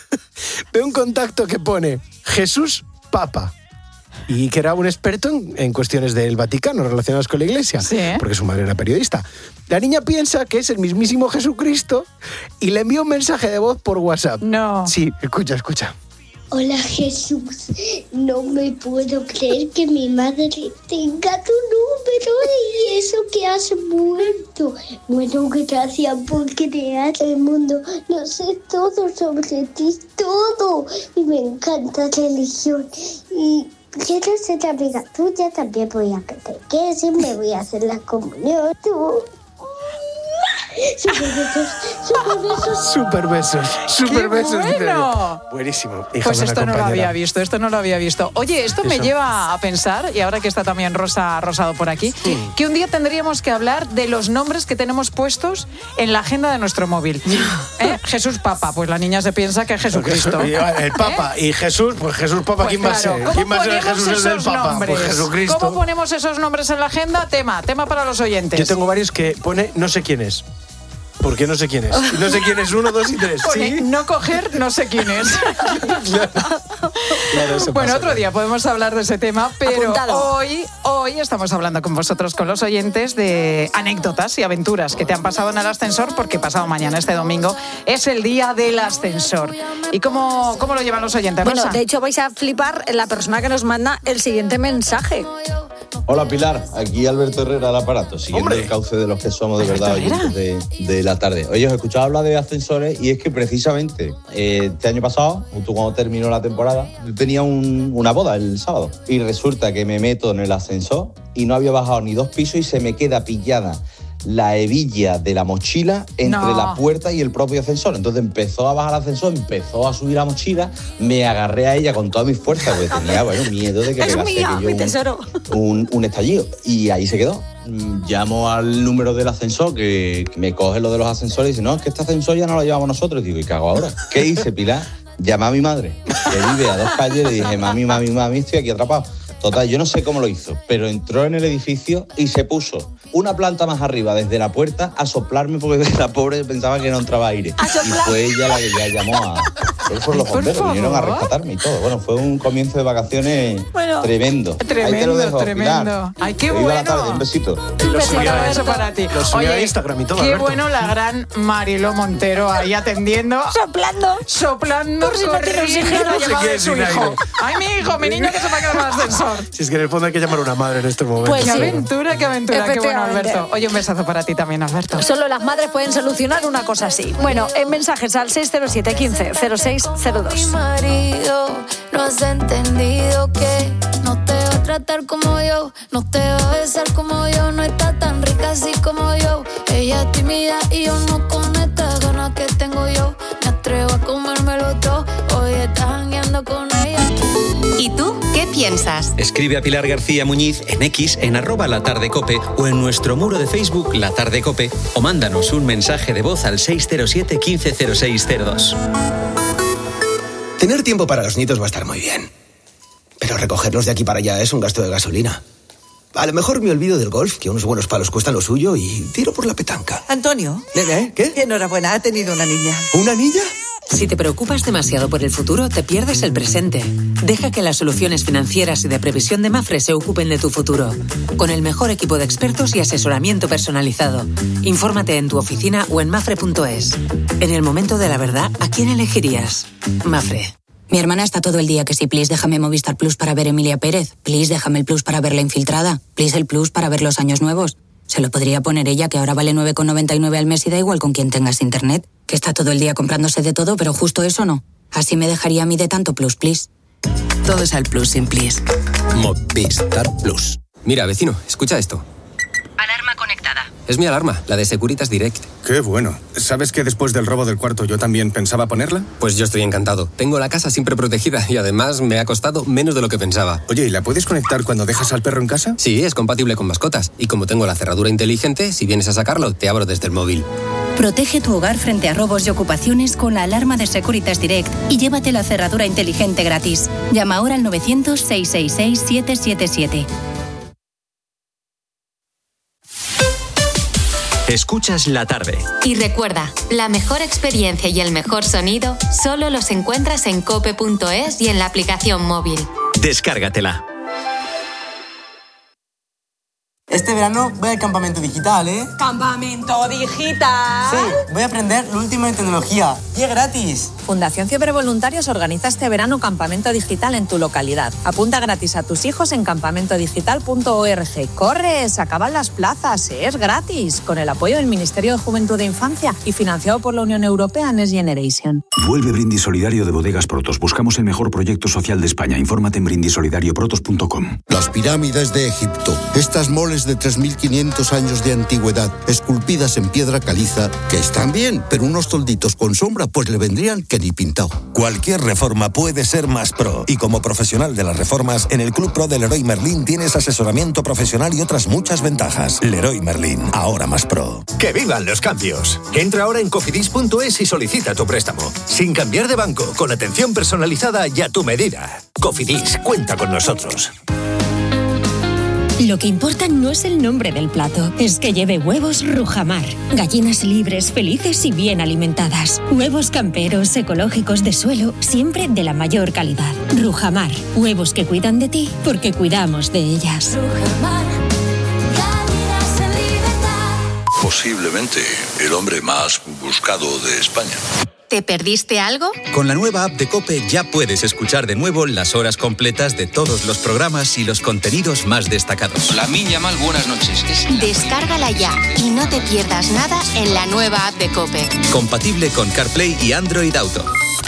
que pone Jesús Papa, y que era un experto en cuestiones del Vaticano relacionadas con la Iglesia, sí, porque su madre era periodista. La niña piensa que es el mismísimo Jesucristo y le envía un mensaje de voz por WhatsApp. No. Sí, escucha. Hola Jesús, no me puedo creer que mi madre tenga tu número y eso que has muerto. Bueno, gracias por crear el mundo. No sé todo sobre ti, todo. Y me encanta la religión. Y quiero ser amiga tuya, también voy a catequesis, me voy a hacer la comunión. Super besos. ¡Qué bueno! Buenísimo. Pues esto no lo había visto, Oye, esto me lleva a pensar, y ahora que está también Rosa Rosado por aquí, que un día tendríamos que hablar de los nombres que tenemos puestos en la agenda de nuestro móvil. Jesús Papa, pues la niña se piensa que es Jesucristo. El Papa y Jesús, pues Jesús Papa, pues ¿quién va a ser? ¿Quién va a ser Jesús del Papa? Pues Jesucristo. ¿Cómo ponemos esos nombres en la agenda? Tema para los oyentes. Yo tengo varios que pone no sé quién es. Porque no sé quién es. No sé quién es 1, 2 y 3. Pone, ¿sí? No coger, no sé quién es. Claro, bueno, otro día podemos hablar de ese tema, pero hoy estamos hablando con vosotros, con los oyentes, de anécdotas y aventuras que te han pasado en el ascensor, porque pasado mañana, este domingo, es el día del ascensor. ¿Y cómo lo llevan los oyentes, Rosa? Bueno, de hecho vais a flipar la persona que nos manda el siguiente mensaje. Hola Pilar, aquí Alberto Herrera al aparato, siguiendo el cauce de los que somos de verdad oyentes de la tarde. Oye, os he escuchado hablar de ascensores y es que precisamente este año pasado, justo cuando terminó la temporada, yo tenía una boda el sábado y resulta que me meto en el ascensor y no había bajado ni 2 pisos y se me queda pillada la hebilla de la mochila entre la puerta y el propio ascensor. Entonces empezó a bajar el ascensor, empezó a subir la mochila, me agarré a ella con todas mis fuerzas porque tenía miedo de que pegase un estallido. Y ahí se quedó. Llamo al número del ascensor que me coge lo de los ascensores y dice, no, es que este ascensor ya no lo llevamos nosotros. Y digo, ¿y qué hago ahora? ¿Qué hice, Pilar? Llamé a mi madre, que vive a 2 calles, le dije, mami, estoy aquí atrapado. Total, yo no sé cómo lo hizo, pero entró en el edificio y se puso una planta más arriba desde la puerta a soplarme porque la pobre pensaba que no entraba aire. Y fue ella la que ya llamó a... los bomberos vinieron a rescatarme y todo. Bueno, fue un comienzo de vacaciones tremendo. Ahí te lo dejo, tremendo. Pilar. Ay, qué bueno. La tarde, un besito. Un beso para ti. Oye, Instagram y todo, qué Alberto. bueno la gran Mariló Montero ahí atendiendo. Soplando, por si no tiene corriendo la llamada de su hijo. Ay, mi niño que se va a quedar en el ascensor. Si es que en el fondo hay que llamar a una madre en este momento. Pues qué aventura. Qué bueno, Alberto. Oye, un besazo para ti también, Alberto. Solo las madres pueden solucionar una cosa así. Bueno, en mensajes al 607 15 0602. Mi marido no has entendido que no te va a tratar como yo, no te va a besar como yo, no está tan rica así como yo. Ella es tímida y yo no con estas ganas que tengo yo. Me atrevo a comérmelo todo, hoy estás jangueando con ella. ¿Y tú qué piensas? Escribe a Pilar García Muñiz en X, en @latardecope o en nuestro muro de Facebook La Tarde Cope o mándanos un mensaje de voz al 607 15 0602. Tener tiempo para los nietos va a estar muy bien, pero recogerlos de aquí para allá es un gasto de gasolina. A lo mejor me olvido del golf, que unos buenos palos cuestan lo suyo, y tiro por la petanca. Antonio. ¿Qué? Enhorabuena, ha tenido una niña. ¿Una niña? Si te preocupas demasiado por el futuro, te pierdes el presente. Deja que las soluciones financieras y de previsión de Mapfre se ocupen de tu futuro. Con el mejor equipo de expertos y asesoramiento personalizado. Infórmate en tu oficina o en mafre.es. En el momento de la verdad, ¿a quién elegirías? Mapfre. Mi hermana está todo el día que si please déjame Movistar Plus para ver Emilia Pérez, please déjame el Plus para ver La Infiltrada, please el Plus para ver Los Años Nuevos. Se lo podría poner ella, que ahora vale 9,99 al mes y da igual con quien tengas internet, que está todo el día comprándose de todo, pero justo eso no. Así me dejaría a mí de tanto Plus, please. Todo es al Plus sin please. Movistar Plus. Mira, vecino, escucha esto. Alarma conectada. Es mi alarma, la de Securitas Direct. Qué bueno. ¿Sabes que después del robo del cuarto yo también pensaba ponerla? Pues yo estoy encantado. Tengo la casa siempre protegida y además me ha costado menos de lo que pensaba. Oye, ¿y la puedes conectar cuando dejas al perro en casa? Sí, es compatible con mascotas. Y como tengo la cerradura inteligente, si vienes a sacarlo, te abro desde el móvil. Protege tu hogar frente a robos y ocupaciones con la alarma de Securitas Direct y llévate la cerradura inteligente gratis. Llama ahora al 900-666-777. Escuchas La Tarde. Y recuerda, la mejor experiencia y el mejor sonido solo los encuentras en cope.es y en la aplicación móvil. Descárgatela. este verano voy al campamento digital, ¿eh? ¿Campamento digital? Sí, voy a aprender lo último en tecnología. Y es gratis. Fundación Cibervoluntarios organiza este verano campamento digital en tu localidad. Apunta gratis a tus hijos en campamentodigital.org. ¡Corre! Se acaban las plazas. Es gratis. Con el apoyo del Ministerio de Juventud e Infancia y financiado por la Unión Europea Next Generation. Vuelve Brindis Solidario de Bodegas Protos. Buscamos el mejor proyecto social de España. Infórmate en brindisolidarioprotos.com. Las pirámides de Egipto. Estas moles de 3.500 años de antigüedad, esculpidas en piedra caliza, que están bien, pero unos tolditos con sombra pues le vendrían que ni pintado. Cualquier reforma puede ser más pro. Y como profesional de las reformas, en el Club Pro de Leroy Merlin tienes asesoramiento profesional y otras muchas ventajas. Leroy Merlin, ahora más pro. ¡Que vivan los cambios! Entra ahora en cofidis.es y solicita tu préstamo. Sin cambiar de banco, con atención personalizada y a tu medida. Cofidis, cuenta con nosotros. Lo que importa no es el nombre del plato, es que lleve huevos Rujamar. Gallinas libres, felices y bien alimentadas. Huevos camperos, ecológicos de suelo, siempre de la mayor calidad. Rujamar, huevos que cuidan de ti porque cuidamos de ellas. Rujamar, gallinas en libertad. Posiblemente el hombre más buscado de España. ¿Te perdiste algo? Con la nueva app de COPE ya puedes escuchar de nuevo las horas completas de todos los programas y los contenidos más destacados. La Minya Mal, buenas noches. Descárgala ya y no te pierdas nada en la nueva app de COPE. Compatible con CarPlay y Android Auto.